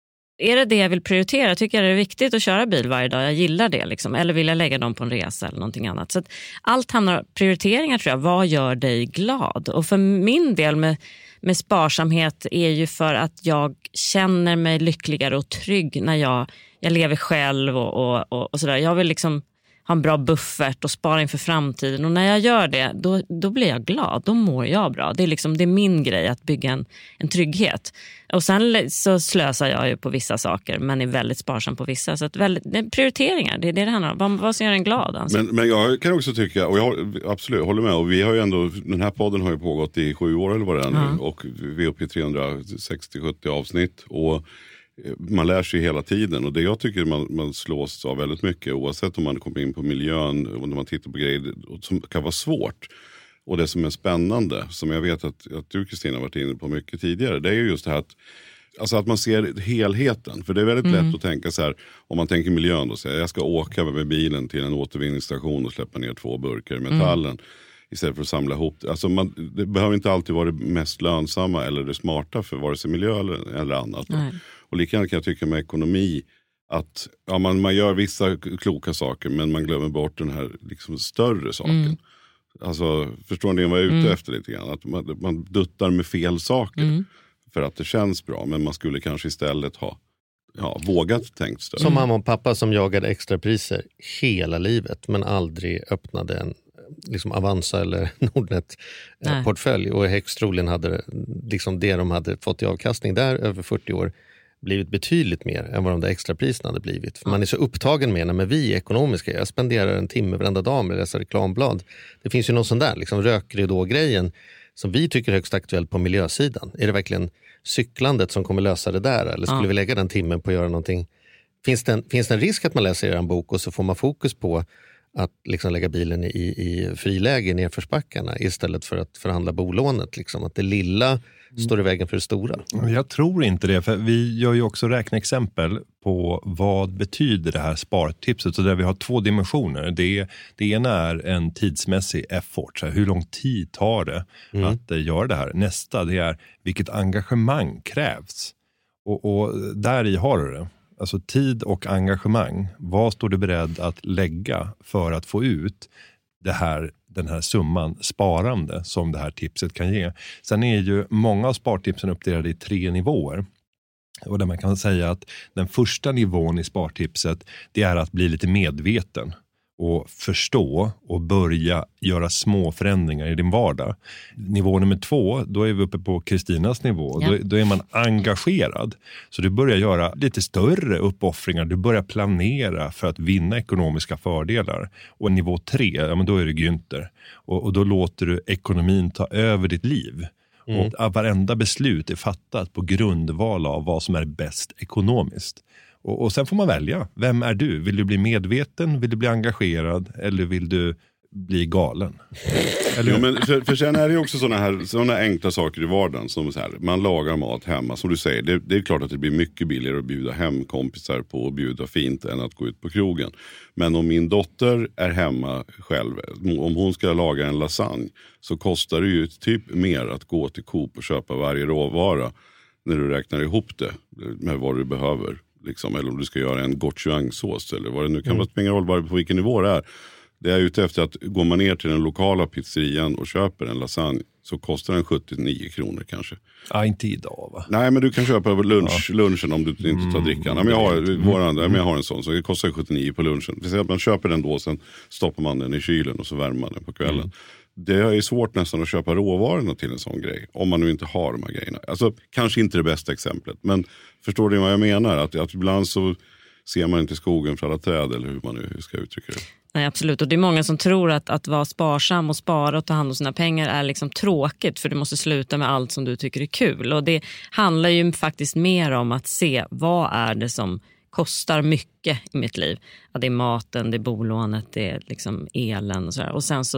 Är det det jag vill prioritera? Tycker jag det är viktigt att köra bil varje dag? Jag gillar det liksom. Eller vill jag lägga dem på en resa eller någonting annat? Så att allt handlar prioriteringar tror jag. Vad gör dig glad? Och för min del med, med sparsamhet är ju för att jag känner mig lyckligare och trygg när jag, jag lever själv och, och, och, och sådär. Jag vill liksom ha en bra buffert och spara inför framtiden. Och när jag gör det, då, då blir jag glad. Då mår jag bra. Det är, liksom, det är min grej att bygga en, en trygghet. Och sen så slösar jag ju på vissa saker, men är väldigt sparsam på vissa. Så att väldigt, det är prioriteringar, det är det det handlar om. Vad, vad som gör en glad? Alltså. Men, men jag kan också tycka, och jag absolut håller med, och vi har ju ändå, den här podden har ju pågått i sju år eller vad det är nu. Mm. Och vi är uppe i trehundrasextio till sjuttio avsnitt. Och man lär sig hela tiden, och det jag tycker man, man slås av väldigt mycket, oavsett om man kommer in på miljön och när man tittar på grejer som kan vara svårt, och det som är spännande, som jag vet att, att du Kristina har varit inne på mycket tidigare, det är ju just det här att, alltså att man ser helheten, för det är väldigt mm. lätt att tänka så här, om man tänker miljön då, så här, jag ska åka med bilen till en återvinningsstation och släppa ner två burkar i metallen mm. istället för att samla ihop det. Alltså man, det behöver inte alltid vara det mest lönsamma eller det smarta för vare sig miljö eller, eller annat. Och likadant kan jag tycka med ekonomi, att ja, man, man gör vissa kloka saker men man glömmer bort den här liksom större saken. Mm. Alltså, förstår ni vad jag är ute mm. efter lite grann? Att man, man duttar med fel saker mm. för att det känns bra, men man skulle kanske istället ha ja, vågat tänkt större. Som mamma och pappa som jagade extra priser hela livet men aldrig öppnade en liksom Avanza eller Nordnet-portfölj, och högst troligen hade liksom det de hade fått i avkastning där över fyrtio år blivit betydligt mer än vad de där extra priserna hade blivit. För man är så upptagen med, när vi är ekonomiska, jag spenderar en timme varenda dag med dessa reklamblad. Det finns ju någon sån där liksom rökridå-grejen som vi tycker är högst aktuell på miljösidan. Är det verkligen cyklandet som kommer lösa det där? Eller skulle ja. vi lägga den timmen på att göra någonting? Finns det en, finns det en risk att man läser en bok och så får man fokus på att liksom lägga bilen i, i friläge i nedförsbackarna istället för att förhandla bolånet? Liksom. Att det lilla står i vägen för det stora. Jag tror inte det, för vi gör ju också räkneexempel på vad betyder det här spartipset. Så där vi har två dimensioner. Det, det ena är en tidsmässig effort. Så här, hur lång tid tar det mm. att uh, göra det här? Nästa, det är vilket engagemang krävs. Och, och där i har du det. Alltså tid och engagemang. Vad står du beredd att lägga för att få ut det här, den här summan sparande som det här tipset kan ge? Sen är ju många av spartipsen uppdelade i tre nivåer. Och där man kan säga att den första nivån i spartipset, det är att bli lite medveten och förstå och börja göra små förändringar i din vardag. Nivå nummer två, då är vi uppe på Kristinas nivå. Ja. Då, då är man engagerad. Så du börjar göra lite större uppoffringar. Du börjar planera för att vinna ekonomiska fördelar. Och nivå tre, ja men då är det Günther. Och, och då låter du ekonomin ta över ditt liv. Mm. Och att varenda beslut är fattat på grundval av vad som är bäst ekonomiskt. Och, och sen får man välja. Vem är du? Vill du bli medveten? Vill du bli engagerad? Eller vill du bli galen? Eller? Ja, men för, för sen är det också såna här såna enkla saker i vardagen. Som så här, man lagar mat hemma. Som du säger, det, det är klart att det blir mycket billigare att bjuda hem kompisar på och bjuda fint än att gå ut på krogen. Men om min dotter är hemma själv, om hon ska laga en lasagne, så kostar det ju typ mer att gå till Coop och köpa varje råvara när du räknar ihop det med vad du behöver. Liksom, eller om du ska göra en gochujang-sås eller vad det nu kan vara. Mm. Roll bara på vilken nivå det är. Det är ute efter att går man ner till den lokala pizzerian och köper en lasagne, så kostar den sjuttionio kronor kanske. Ja, inte idag va? Nej, men du kan köpa lunch, ja. lunchen om du inte mm. tar drickan. Ja, men jag, har, mm. våran, men jag har en sån, så det kostar sjuttionio på lunchen. Det vill säga att man köper den då, sen stoppar man den i kylen och så värmer man den på kvällen. Mm. Det är svårt nästan att köpa råvarorna till en sån grej. Om man nu inte har de här grejerna. Alltså, kanske inte det bästa exemplet. Men förstår du vad jag menar? Att, att ibland så ser man inte skogen för alla träd. Eller hur man nu ska uttrycka det. Nej, absolut. Och det är många som tror att, att vara sparsam och spara och ta hand om sina pengar är liksom tråkigt. För du måste sluta med allt som du tycker är kul. Och det handlar ju faktiskt mer om att se vad är det som kostar mycket i mitt liv. Ja, det är maten, det är bolånet, det är liksom elen och sådär. Och sen så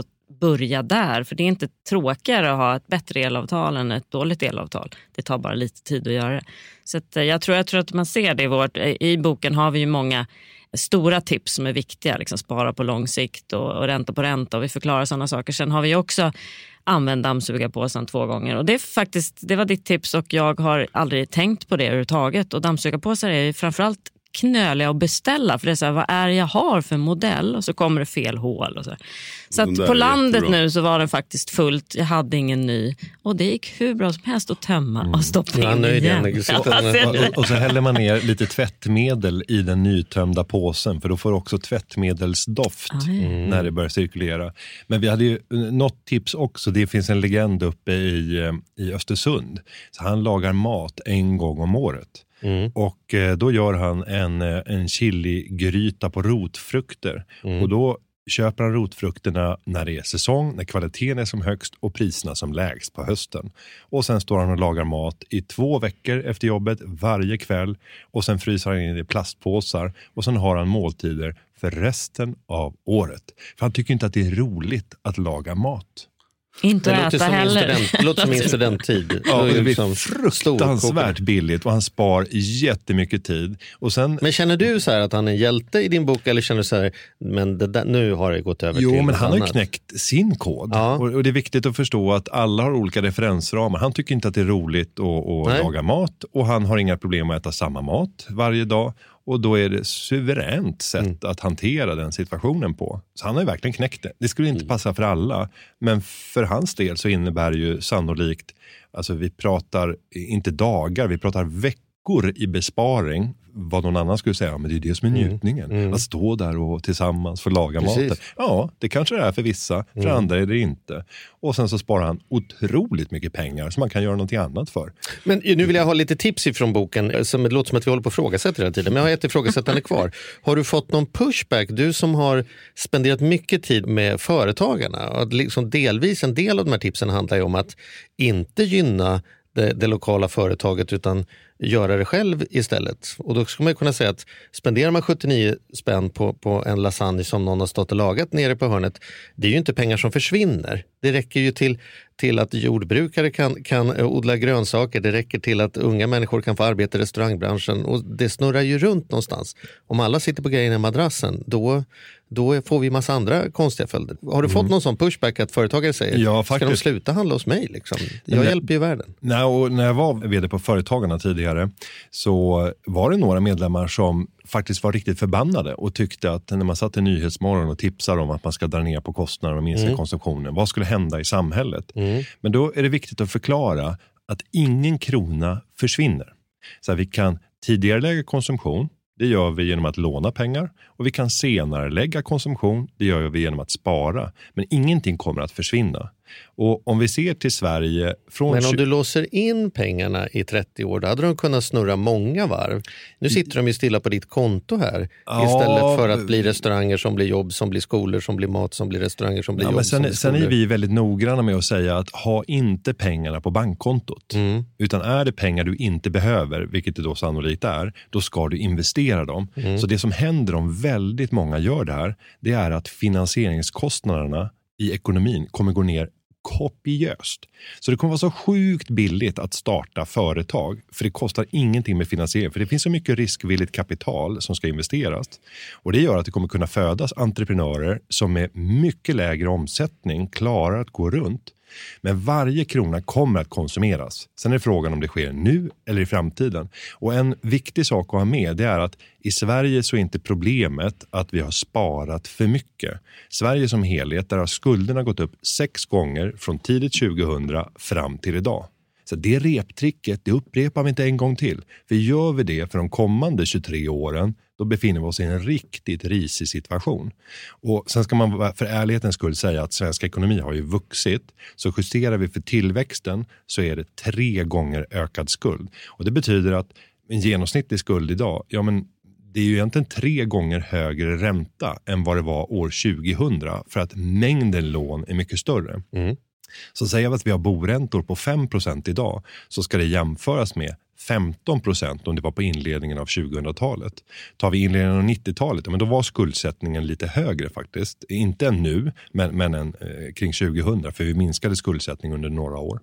börja där. För det är inte tråkigare att ha ett bättre elavtal än ett dåligt elavtal. Det tar bara lite tid att göra det. Så att jag, tror, jag tror att man ser det i vårt... I boken har vi ju många stora tips som är viktiga. Liksom spara på lång sikt och, och ränta på ränta. Och vi förklarar sådana saker. Sen har vi också använt dammsugarpåsen två gånger. Och det är faktiskt, det var ditt tips och jag har aldrig tänkt på det överhuvudtaget. Och dammsugarpåsar är ju framförallt knöliga att beställa. För det är så här, vad är det jag har för modell? Och så kommer det fel hål. Och så så att på landet jättebra. Nu så var den faktiskt fullt. Jag hade ingen ny. Och det gick hur bra som helst att tömma mm. och stoppa in ja, igen. Ja, och, och så häller man ner lite tvättmedel i den nytömda påsen. För då får du också tvättmedelsdoft mm. när det börjar cirkulera. Men vi hade ju något tips också. Det finns en legend uppe i, i Östersund. Så han lagar mat en gång om året. Mm. Och eh, då gör han en, en chiligryta på rotfrukter. Mm. Och då köper han rotfrukterna när det är säsong, när kvaliteten är som högst och priserna som lägst på hösten. Och sen står han och lagar mat i två veckor efter jobbet varje kväll. Och sen fryser han in i plastpåsar. Och sen har han måltider för resten av året. För han tycker inte att det är roligt att laga mat. Inte det äta heller. Det låter som en studenttid. Ja, det blir liksom fruktansvärt billigt och han spar jättemycket tid. Och sen, men känner du så här att han är en hjälte i din bok eller känner du så här, men det där, nu har det gått över jo, till Jo, men han annat. har knäckt sin kod. Ja. Och, och det är viktigt att förstå att alla har olika referensramar. Han tycker inte att det är roligt att, att laga mat och han har inga problem att äta samma mat varje dag. Och då är det suveränt sätt mm. att hantera den situationen på. Så han har ju verkligen knäckt det. Det skulle inte passa för alla. Men för hans del så innebär det ju sannolikt, alltså vi pratar inte dagar, vi pratar veckor i besparing. Vad någon annan skulle säga, men det är det som är njutningen. Mm. Mm. Att stå där och tillsammans få laga Precis. maten. Ja, det kanske det är för vissa, för mm. andra är det inte. Och sen så sparar han otroligt mycket pengar som man kan göra någonting annat för. Men nu vill jag ha lite tips ifrån boken, som det låter som att vi håller på att ifrågasätta hela tiden. Men jag har ett ifrågasättande kvar. Har du fått någon pushback, du som har spenderat mycket tid med företagarna? Och liksom delvis en del av de här tipsen handlar ju om att inte gynna Det, det lokala företaget utan göra det själv istället. Och då ska man kunna säga att spenderar man sjuttionio spänn på, på en lasagne som någon har stått och lagat nere på hörnet, det är ju inte pengar som försvinner. Det räcker ju till, till att jordbrukare kan, kan odla grönsaker, det räcker till att unga människor kan få arbeta i restaurangbranschen och det snurrar ju runt någonstans. Om alla sitter på grejerna i madrassen, då då får vi massa andra konstiga följder. Har du mm. fått någon sån pushback att företagare säger, ja, ska de sluta handla hos mig? Liksom? Jag men, hjälper ju världen. Nej, och när jag var vd på Företagarna tidigare så var det några medlemmar som faktiskt var riktigt förbannade och tyckte att när man satt i Nyhetsmorgon och tipsar om att man ska dra ner på kostnader och minska mm. konsumtionen, vad skulle hända i samhället? Mm. Men då är det viktigt att förklara att ingen krona försvinner. Så här, vi kan tidigare lägga konsumtion. Det gör vi genom att låna pengar och vi kan senare lägga konsumtion. Det gör vi genom att spara. Men ingenting kommer att försvinna. Och om vi ser till Sverige från... Men om du låser in pengarna i trettio år, då hade de kunnat snurra många varv. Nu sitter de ju stilla på ditt konto här. Ja, istället för att bli restauranger som blir jobb, som blir skolor, som blir mat, som blir restauranger, som blir ja, jobb, men sen, som blir sen är vi väldigt noggranna med att säga att ha inte pengarna på bankkontot. Mm. Utan är det pengar du inte behöver, vilket det då sannolikt är, då ska du investera dem. Mm. Så det som händer om väldigt många gör det här, det är att finansieringskostnaderna i ekonomin kommer gå ner kopiöst. Så det kommer vara så sjukt billigt att starta företag, för det kostar ingenting med finansiering, för det finns så mycket riskvilligt kapital som ska investeras. Och det gör att det kommer kunna födas entreprenörer som med mycket lägre omsättning klarar att gå runt. Men varje krona kommer att konsumeras. Sen är frågan om det sker nu eller i framtiden. Och en viktig sak att ha med, det är att i Sverige så är inte problemet att vi har sparat för mycket. Sverige som helhet, där har skulderna gått upp sex gånger från tidigt tjugohundra fram till idag. Så det reptricket, det upprepar vi inte en gång till. För gör vi det för de kommande tjugotre åren, då befinner vi oss i en riktigt risig situation. Och sen ska man för ärlighetens skull säga att svensk ekonomi har ju vuxit. Så justerar vi för tillväxten så är det tre gånger ökad skuld. Och det betyder att en genomsnittlig skuld idag, ja men det är ju egentligen tre gånger högre ränta än vad det var år tjugohundra, för att mängden lån är mycket större. Mm. Så säger vi att vi har boräntor på fem procent idag, så ska det jämföras med femton procent om det var på inledningen av tjugohundratalet. Tar vi inledningen av nittiotalet, men då var skuldsättningen lite högre faktiskt. Inte än nu, men, men en, eh, kring tjugohundra, för vi minskade skuldsättning under några år.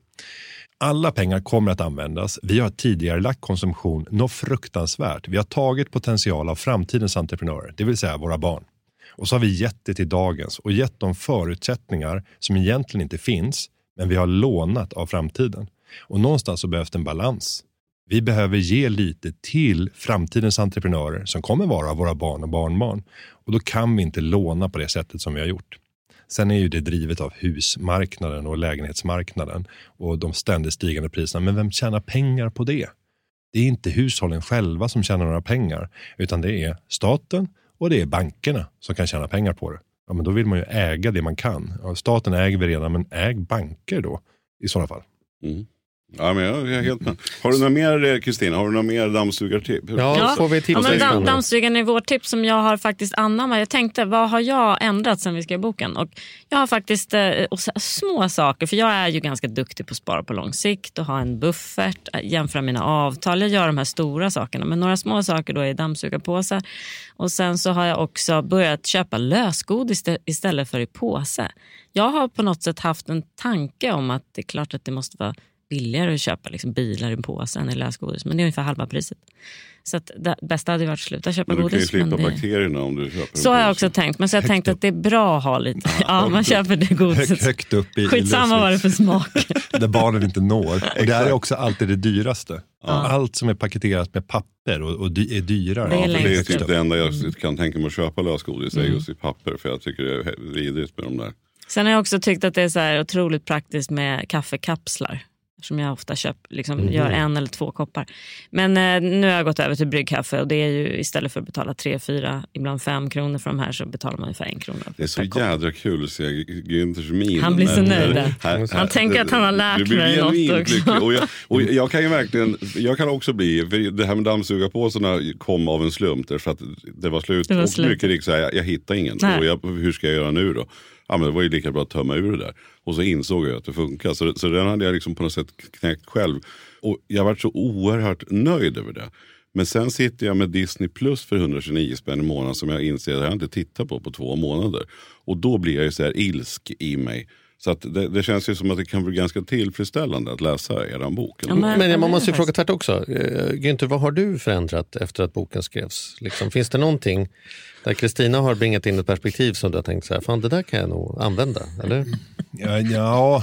Alla pengar kommer att användas. Vi har tidigare lagt konsumtion något fruktansvärt. Vi har tagit potential av framtidens entreprenörer, det vill säga våra barn. Och så har vi gett det till dagens och gett dem förutsättningar som egentligen inte finns, men vi har lånat av framtiden. Och någonstans så behövs en balans. Vi behöver ge lite till framtidens entreprenörer som kommer vara våra barn och barnbarn. Och då kan vi inte låna på det sättet som vi har gjort. Sen är ju det drivet av husmarknaden och lägenhetsmarknaden och de ständigt stigande priserna. Men vem tjänar pengar på det? Det är inte hushållen själva som tjänar några pengar, utan det är staten och det är bankerna som kan tjäna pengar på det. Ja, men då vill man ju äga det man kan. Ja, staten äger vi redan, men äg banker då i sådana fall. Mm. Ja, men jag är helt med. Har du några mer, Kristina? Har du några mer dammsugartips? Ja, ja, får vi tips. Ja, men damm, dammsugaren är vårt tips som jag har faktiskt anammat. Jag tänkte, vad har jag ändrat sen vi skrev boken? Och jag har faktiskt eh, små saker, för jag är ju ganska duktig på att spara på lång sikt och ha en buffert, jämföra mina avtal. Jag gör de här stora sakerna, men några små saker då är dammsugarpåsar. Och sen så har jag också börjat köpa lösgodis istället för i påse. Jag har på något sätt haft en tanke om att det är klart att det måste vara billigare att köpa liksom bilar i en påse än i lösgodis. Men det är ungefär halva priset. Så att det bästa hade varit att sluta köpa godis. Men du kan ju slippa det... bakterierna om du köper. Så har jag också tänkt. Men så jag högt tänkte upp. att det är bra att ha lite. Ja, man köper det godiset. Högt, högt upp i, skitsamma i vad det är för smak. Där barnen inte når. Och det här är också alltid det dyraste. Ja. Allt som är paketerat med papper och, och dy, är dyrare. Det är, ja, för det är typ upp. det enda jag kan tänka mig att köpa lösgodis är mm. just i papper. För jag tycker det är vidrigt med de där. Sen har jag också tyckt att det är så här otroligt praktiskt med kaffekapslar. Som jag ofta köper, liksom mm. gör en eller två koppar. Men eh, nu har jag gått över till bryggkaffe. Och det är ju istället för att betala tre, fyra, ibland fem kronor för de här, så betalar man ju för en krona. Det är så jädra kul att se Günthers min. Han blir så nöjd. Här, här, han tänker det, att han har lärt mig något också. Och jag, och jag kan ju verkligen, jag kan också bli, för det här med dammsugarpåsarna kom av en slump. Därför att det var slut. Det var och slut. Mycket riktigt så här, jag, jag hittar ingen. Och jag, hur ska jag göra nu då? Ja, men det var ju lika bra att tömma ur det där. Och så insåg jag att det funkar. Så, så den hade jag liksom på något sätt knäckt själv. Och jag var så oerhört nöjd över det. Men sen sitter jag med Disney Plus för hundratjugonio spänn i månaden som jag inser att jag inte tittar på på två månader. Och då blir jag ju så här ilsk i mig. Så att det, det känns ju som att det kan bli ganska tillfredsställande att läsa er bok. Ja, men, men man måste ju fråga tvärt också. Günther, vad har du förändrat efter att boken skrevs? Liksom, finns det någonting där Kristina har bringat in ett perspektiv som du har tänkt så här, fan det där kan jag nog använda, eller? Ja, ja.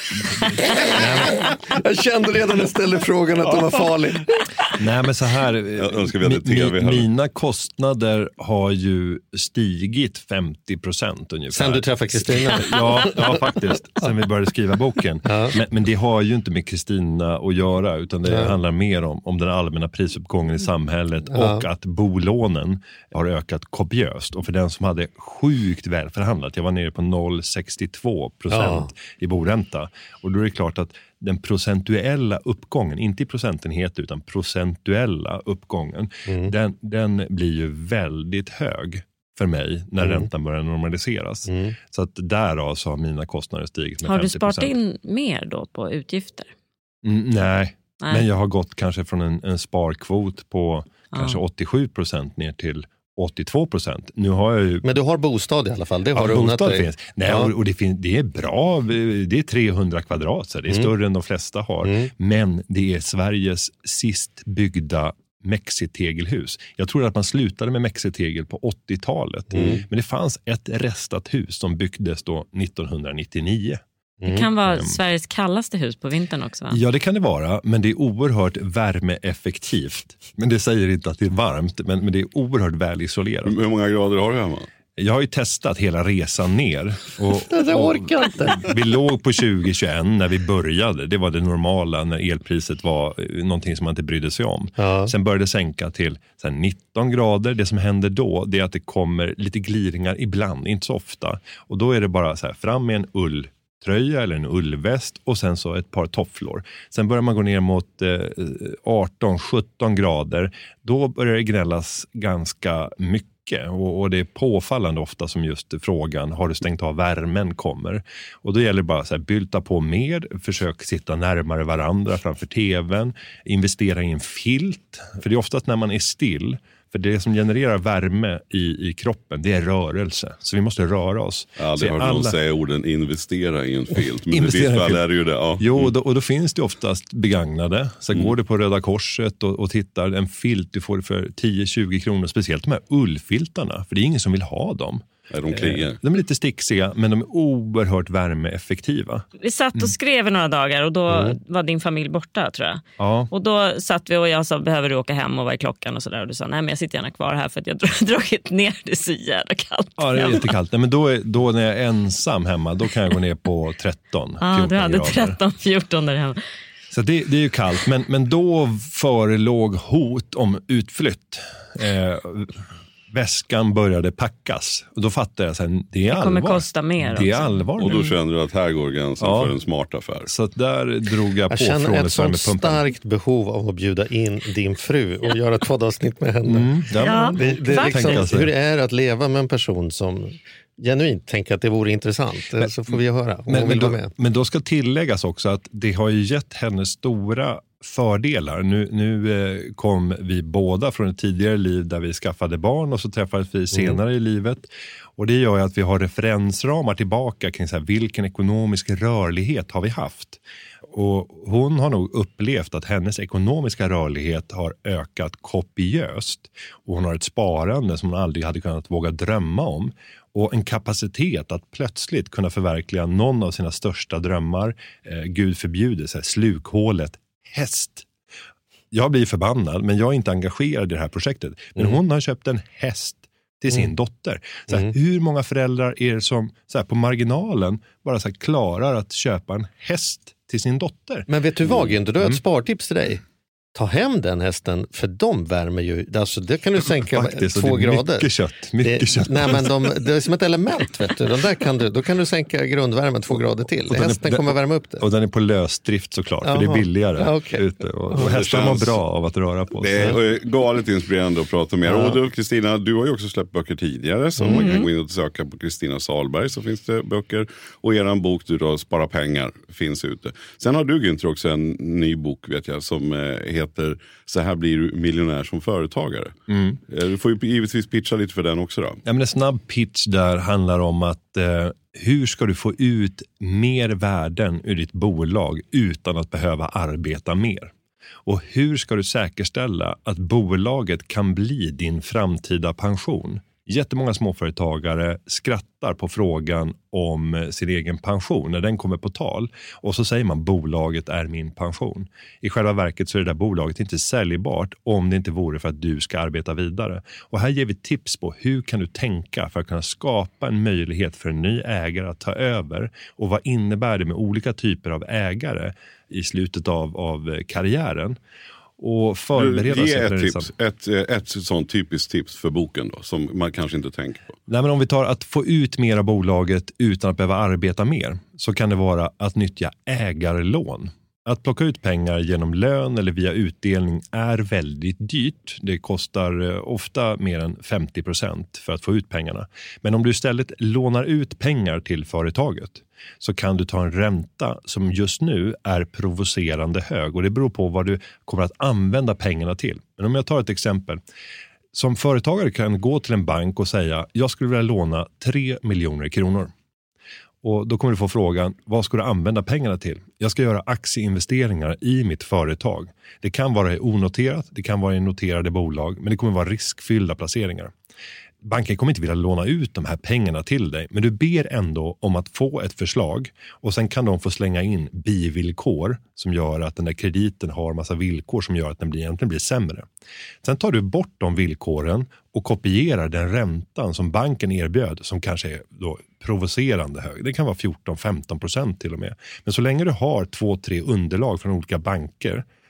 Jag kände redan när jag ställde frågan att den var farlig. Nej, men så här, mi, mi, mina kostnader har ju stigit femtio procent ungefär. Sen du träffade Kristina? Ja, ja, faktiskt. Sen vi började skriva boken. Ja. Men, men det har ju inte med Kristina att göra, utan det ja. handlar mer om, om den allmänna prisuppgången i samhället ja. och att bolånen har ökat kopiöst. Och för den som hade sjukt väl förhandlat, jag var nere på noll komma sextiotvå procent ja. i boränta. Och då är det klart att den procentuella uppgången, inte i procentenhet utan procentuella uppgången, mm. den, den blir ju väldigt hög för mig när mm. räntan börjar normaliseras. Mm. Så att därav så har mina kostnader stigit med har femtio procent. Har du sparat in mer då på utgifter? Mm, nej. nej, men jag har gått kanske från en, en sparkvot på ja. kanske åttiosju procent ner till åttiotvå procent. Nu har jag ju... Men du har bostad i alla fall. Det har ja, du bostad finns. Nej, ja. och, och det, finns, det är bra. Det är trehundra kvadrat. Så det är mm. större än de flesta har. Mm. Men det är Sveriges sist byggda mexitegelhus. Jag tror att man slutade med mexitegel på åttiotalet. Mm. Men det fanns ett restat hus som byggdes då nittonhundranittionio. Det kan vara mm. Sveriges kallaste hus på vintern också, va? Ja, det kan det vara. Men det är oerhört värmeeffektivt. Men det säger inte att det är varmt. Men, men det är oerhört väl isolerat. Hur många grader har du hemma? Jag har ju testat hela resan ner. Och, jag orkar inte. Vi låg på tjugo tjugoett när vi började. Det var det normala när elpriset var någonting som man inte brydde sig om. Ja. Sen började det sänka till så här, nitton grader. Det som händer då, det är att det kommer lite gliringar ibland, inte så ofta. Och då är det bara så här, fram med en ull tröja eller en ullväst och sen så ett par tofflor. Sen börjar man gå ner mot eh, arton sjutton grader. Då börjar det gnällas ganska mycket Och, och det är påfallande ofta som just frågan, har du stängt av värmen, kommer. Och då gäller det bara att bylta på mer, försök sitta närmare varandra framför tvn, investera i en filt. För det är oftast när man är still, för det som genererar värme i, i kroppen, det är rörelse. Så vi måste röra oss. Jag har aldrig hört alla... någon säga orden investera i en filt. Men investera i fall är det ju det. Ja. Jo, och då, och då finns det oftast begagnade. Så mm. går du på Röda Korset och, och tittar, en filt du får för tio till tjugo kronor. Speciellt de här ullfiltarna, för det är ingen som vill ha dem. Ja, de kliar. De är lite sticksiga, men de är oerhört värmeeffektiva. Vi satt och skrev i några dagar och då mm. var din familj borta, tror jag. Ja. Och då satt vi och jag sa, behöver du åka hem och vad är klockan och sådär. Och du sa, nej men jag sitter gärna kvar här för att jag har dragit ner, det är så jävla kallt. Ja, det är jättekallt. Nej, men då, är, då när jag är ensam hemma, då kan jag gå ner på tretton, ja, fjorton du hade grader. tretton fjorton där hemma. Så det, det är ju kallt, men, men då förelåg hot om utflytt. Eh, Väskan började packas. Och då fattade jag sen, det är allvar. Det kommer kosta mer. Det är allvar. Och då kände du att här går gränsen ja. för en smart affär. Så att där drog jag, jag på från från ett sånt starkt behov av att bjuda in din fru och göra ett poddavsnitt med henne. Mm, ja, ja, det, det är liksom, hur det är att leva med en person som genuint tänker att det vore intressant. Men, så får vi höra om men, hon vill men, vara med. Men då ska tilläggas också att det har ju gett henne stora fördelar. Nu, nu eh, kom vi båda från ett tidigare liv där vi skaffade barn och så träffades vi senare mm. i livet. Och det gör ju att vi har referensramar tillbaka kring så här, vilken ekonomisk rörlighet har vi haft. Och hon har nog upplevt att hennes ekonomiska rörlighet har ökat kopiöst. Och hon har ett sparande som hon aldrig hade kunnat våga drömma om. Och en kapacitet att plötsligt kunna förverkliga någon av sina största drömmar. Eh, Gud förbjuder, så här, slukhålet, häst. Jag blir förbannad, men jag är inte engagerad i det här projektet. Men mm. hon har köpt en häst till sin mm. dotter. Så här, mm. hur många föräldrar är det som så här, på marginalen bara så här, klarar att köpa en häst till sin dotter? Men vet du vad, Günther, du har ett mm. spartips till dig. Ta hem den hästen, för de värmer ju, alltså det kan du sänka Faktiskt, två det är grader. Mycket kött, mycket det, kött. Nej, men de, det är som ett element, vet du. De där kan du. Då kan du sänka grundvärmen två grader till. Och hästen är, kommer värma upp det. Och den är på lösdrift såklart, Jaha. för det är billigare. Ja, okay. ute. Och, och hästar mår bra av att röra på sig. Det är galet inspirerande att prata med er. Ja. Och Kristina, du har ju också släppt böcker tidigare, så mm. man kan gå in och söka på Kristina Salberg, så finns det böcker. Och eran bok, du då, Spara pengar, finns ute. Sen har du, Günther, också en ny bok, vet jag, som heter Så här blir du miljonär som företagare. Mm. Du får ju givetvis pitcha lite för den också då. Ja, men en snabb pitch där handlar om att eh, hur ska du få ut mer värden ur ditt bolag utan att behöva arbeta mer? Och hur ska du säkerställa att bolaget kan bli din framtida pension? Jättemånga småföretagare skrattar på frågan om sin egen pension när den kommer på tal. Och så säger man bolaget är min pension. I själva verket så är det där bolaget inte säljbart om det inte vore för att du ska arbeta vidare. Och här ger vi tips på hur kan du tänka för att kunna skapa en möjlighet för en ny ägare att ta över. Och vad innebär det med olika typer av ägare i slutet av, av karriären. Och förbereda sig för ett, tips, ett, ett sånt typiskt tips för boken då, som man kanske inte tänker på. Nej, men om vi tar att få ut mer av bolaget utan att behöva arbeta mer, så kan det vara att nyttja ägarlån. Att plocka ut pengar genom lön eller via utdelning är väldigt dyrt. Det kostar ofta mer än femtio procent för att få ut pengarna. Men om du istället lånar ut pengar till företaget, så kan du ta en ränta som just nu är provocerande hög. Och det beror på vad du kommer att använda pengarna till. Men om jag tar ett exempel. Som företagare kan gå till en bank och säga, jag skulle vilja låna tre miljoner kronor. Och då kommer du få frågan, vad ska du använda pengarna till? Jag ska göra aktieinvesteringar i mitt företag. Det kan vara onoterat, det kan vara i noterade bolag, men det kommer vara riskfyllda placeringar. Banken kommer inte vilja låna ut de här pengarna till dig, men du ber ändå om att få ett förslag och sen kan de få slänga in bivillkor som gör att den där krediten har massa villkor som gör att den blir, egentligen blir sämre. Sen tar du bort de villkoren och kopierar den räntan som banken erbjöd, som kanske är då provocerande hög. Det kan vara fjorton till femton procent till och med. Men så länge du har två, tre underlag från olika banker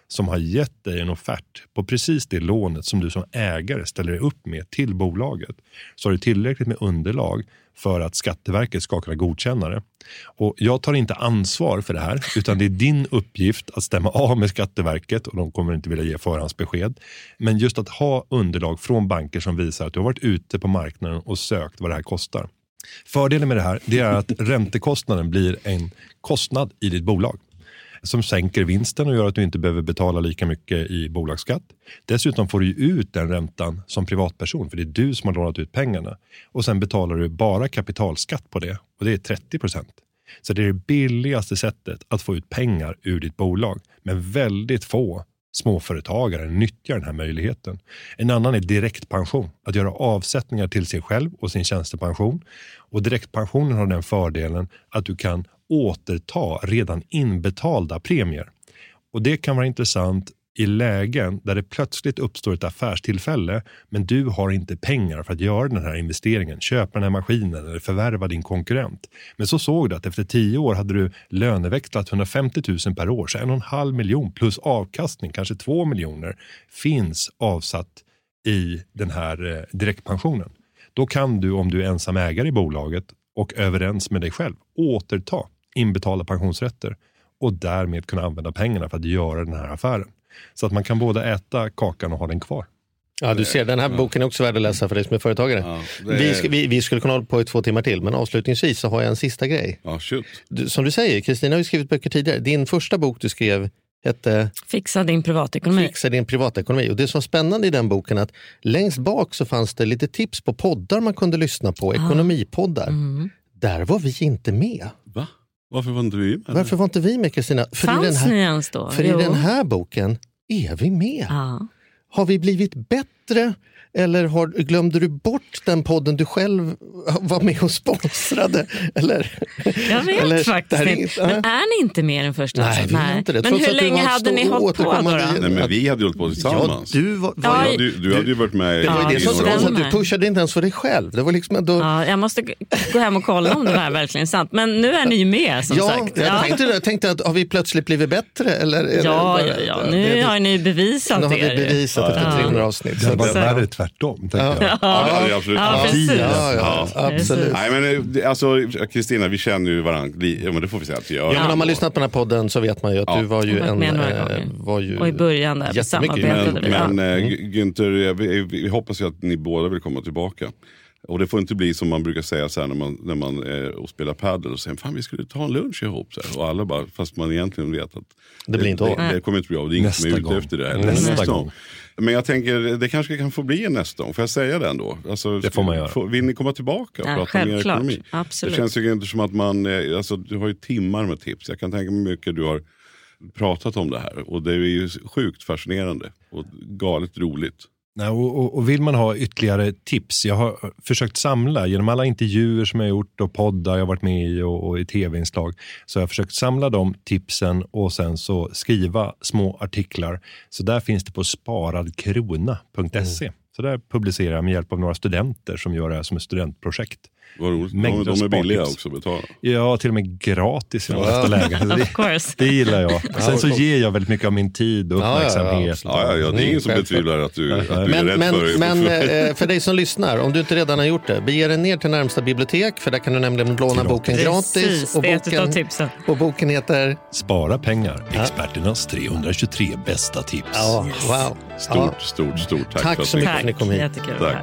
som har gett dig en offert på precis det lånet som du som ägare ställer dig upp med till bolaget, så har du tillräckligt med underlag för att Skatteverket ska kunna godkänna det. Och jag tar inte ansvar för det här, utan det är din uppgift att stämma av med Skatteverket, och de kommer inte vilja ge förhandsbesked. Men just att ha underlag från banker som visar att du har varit ute på marknaden och sökt vad det här kostar. Fördelen med det här, det är att räntekostnaden blir en kostnad i ditt bolag som sänker vinsten och gör att du inte behöver betala lika mycket i bolagsskatt. Dessutom får du ut den räntan som privatperson, för det är du som har lånat ut pengarna. Och sen betalar du bara kapitalskatt på det, och det är trettio procent. Så det är det billigaste sättet att få ut pengar ur ditt bolag. Men väldigt få småföretagare nyttjar den här möjligheten. En annan är direktpension. Att göra avsättningar till sig själv och sin tjänstepension. Och direktpensionen har den fördelen att du kan återta redan inbetalda premier. Och det kan vara intressant i lägen där det plötsligt uppstår ett affärstillfälle, men du har inte pengar för att göra den här investeringen, köpa den här maskinen eller förvärva din konkurrent. Men så såg du att efter tio år hade du löneväxlat hundrafemtio tusen per år, så en och en halv miljon plus avkastning, kanske två miljoner, finns avsatt i den här direktpensionen. Då kan du, om du är ensam ägare i bolaget och överens med dig själv, återta inbetalda pensionsrätter och därmed kunna använda pengarna för att göra den här affären. Så att man kan både äta kakan och ha den kvar. Ja, du ser, den här boken är också värd att läsa för dig som är företagare. Ja, är... vi, ska, vi, vi skulle kunna hålla på i två timmar till, men avslutningsvis så har jag en sista grej. Ja, shoot. Du, som du säger, Kristina har ju skrivit böcker tidigare. Din första bok du skrev hette Fixa din privatekonomi. Fixa din privatekonomi. Och det som var spännande i den boken är att längst bak så fanns det lite tips på poddar man kunde lyssna på, ekonomipoddar. Mm. Där var vi inte med. Va? Varför var inte vi med? Varför var inte vi med, Kristina? För Fanns i den här, ni ens då? För jo. I den här boken är vi med. Ja. Har vi blivit bättre? Eller har, glömde du bort den podden du själv var med och sponsrade? Eller, jag vet eller, faktiskt inte. Inget, men är ni inte med den första? Nej, vi är inte det. Men hur länge hade ni hållit på då? då? Nej, men vi hade hållit på tillsammans. Ja, du, var, var, ja, du, du hade ju varit med. Det var i det som sa att du pushade inte ens för dig själv. Det var liksom då... ja, jag måste gå hem och kolla om det var verkligen sant. Men nu är ni ju med, som ja, sagt. Jag ja, tänkte, jag tänkte att har vi plötsligt blivit bättre? Eller, eller, ja, bara, ja, ja, nu det, har ni bevisat det. Nu har er. vi bevisat efter trehundra avsnitt. Det var värre tvärtom, tänker jag. Ja, ja, absolut. Ja, precis. Ja, ja, absolut. Nej, men alltså, Kristina, vi känner ju varandra. Ja, men det får vi säga att vi gör. Ja, men om man lyssnat på den här podden så vet man ju att ja. du var ju en... Äh, var ju och i början där vi samarbetade. Men, men äh, Günther, vi, vi hoppas ju att ni båda vill komma tillbaka. Och det får inte bli som man brukar säga så här när man, när man är och spelar paddel och säger fan vi skulle ta en lunch ihop så här. Och alla bara, fast man egentligen vet att det, blir inte det, det kommer inte bli av, det är inget som är ute efter det här. Nästa, nästa gång. gång. Men jag tänker, det kanske kan få bli en nästa gång. Får jag säga det ändå? Alltså, det får man göra. Får, vill ni komma tillbaka och ja, prata mer ekonomi? Absolut. Det känns ju inte som att man, alltså du har ju timmar med tips. Jag kan tänka mig mycket du har pratat om det här. Och det är ju sjukt fascinerande och galet roligt. Nej, och, och, och vill man ha ytterligare tips, jag har försökt samla genom alla intervjuer som jag har gjort och poddar jag har varit med i och, och i tv-inslag, så jag har försökt samla de tipsen och sen så skriva små artiklar. Så där finns det på sparadkrona punkt se. Mm. Så där publicerar jag med hjälp av några studenter som gör det här som ett studentprojekt. Vad roligt. De, de är billiga också att betala. Ja, till och med gratis i de flesta lägen. Of course. Det gillar jag. Sen så ger jag väldigt mycket av min tid och uppmärksamhet. Ja, ja, ja. ja det är ingen som betvivlar att du, att du men, är rädd men, för Men för dig som lyssnar, om du inte redan har gjort det, bege dig ner till närmsta bibliotek, för där kan du nämligen låna boken gratis. Och boken, och boken heter Spara pengar, experternas trehundratjugotre bästa tips. Ja, wow. Stort, ja. stort, stort tack. Tack så mycket tack. för att ni kom hit. Jättekul. Tack.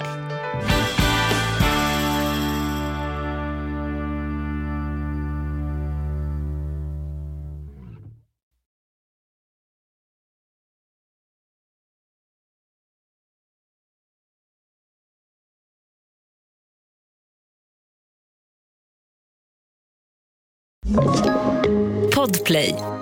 Podplay.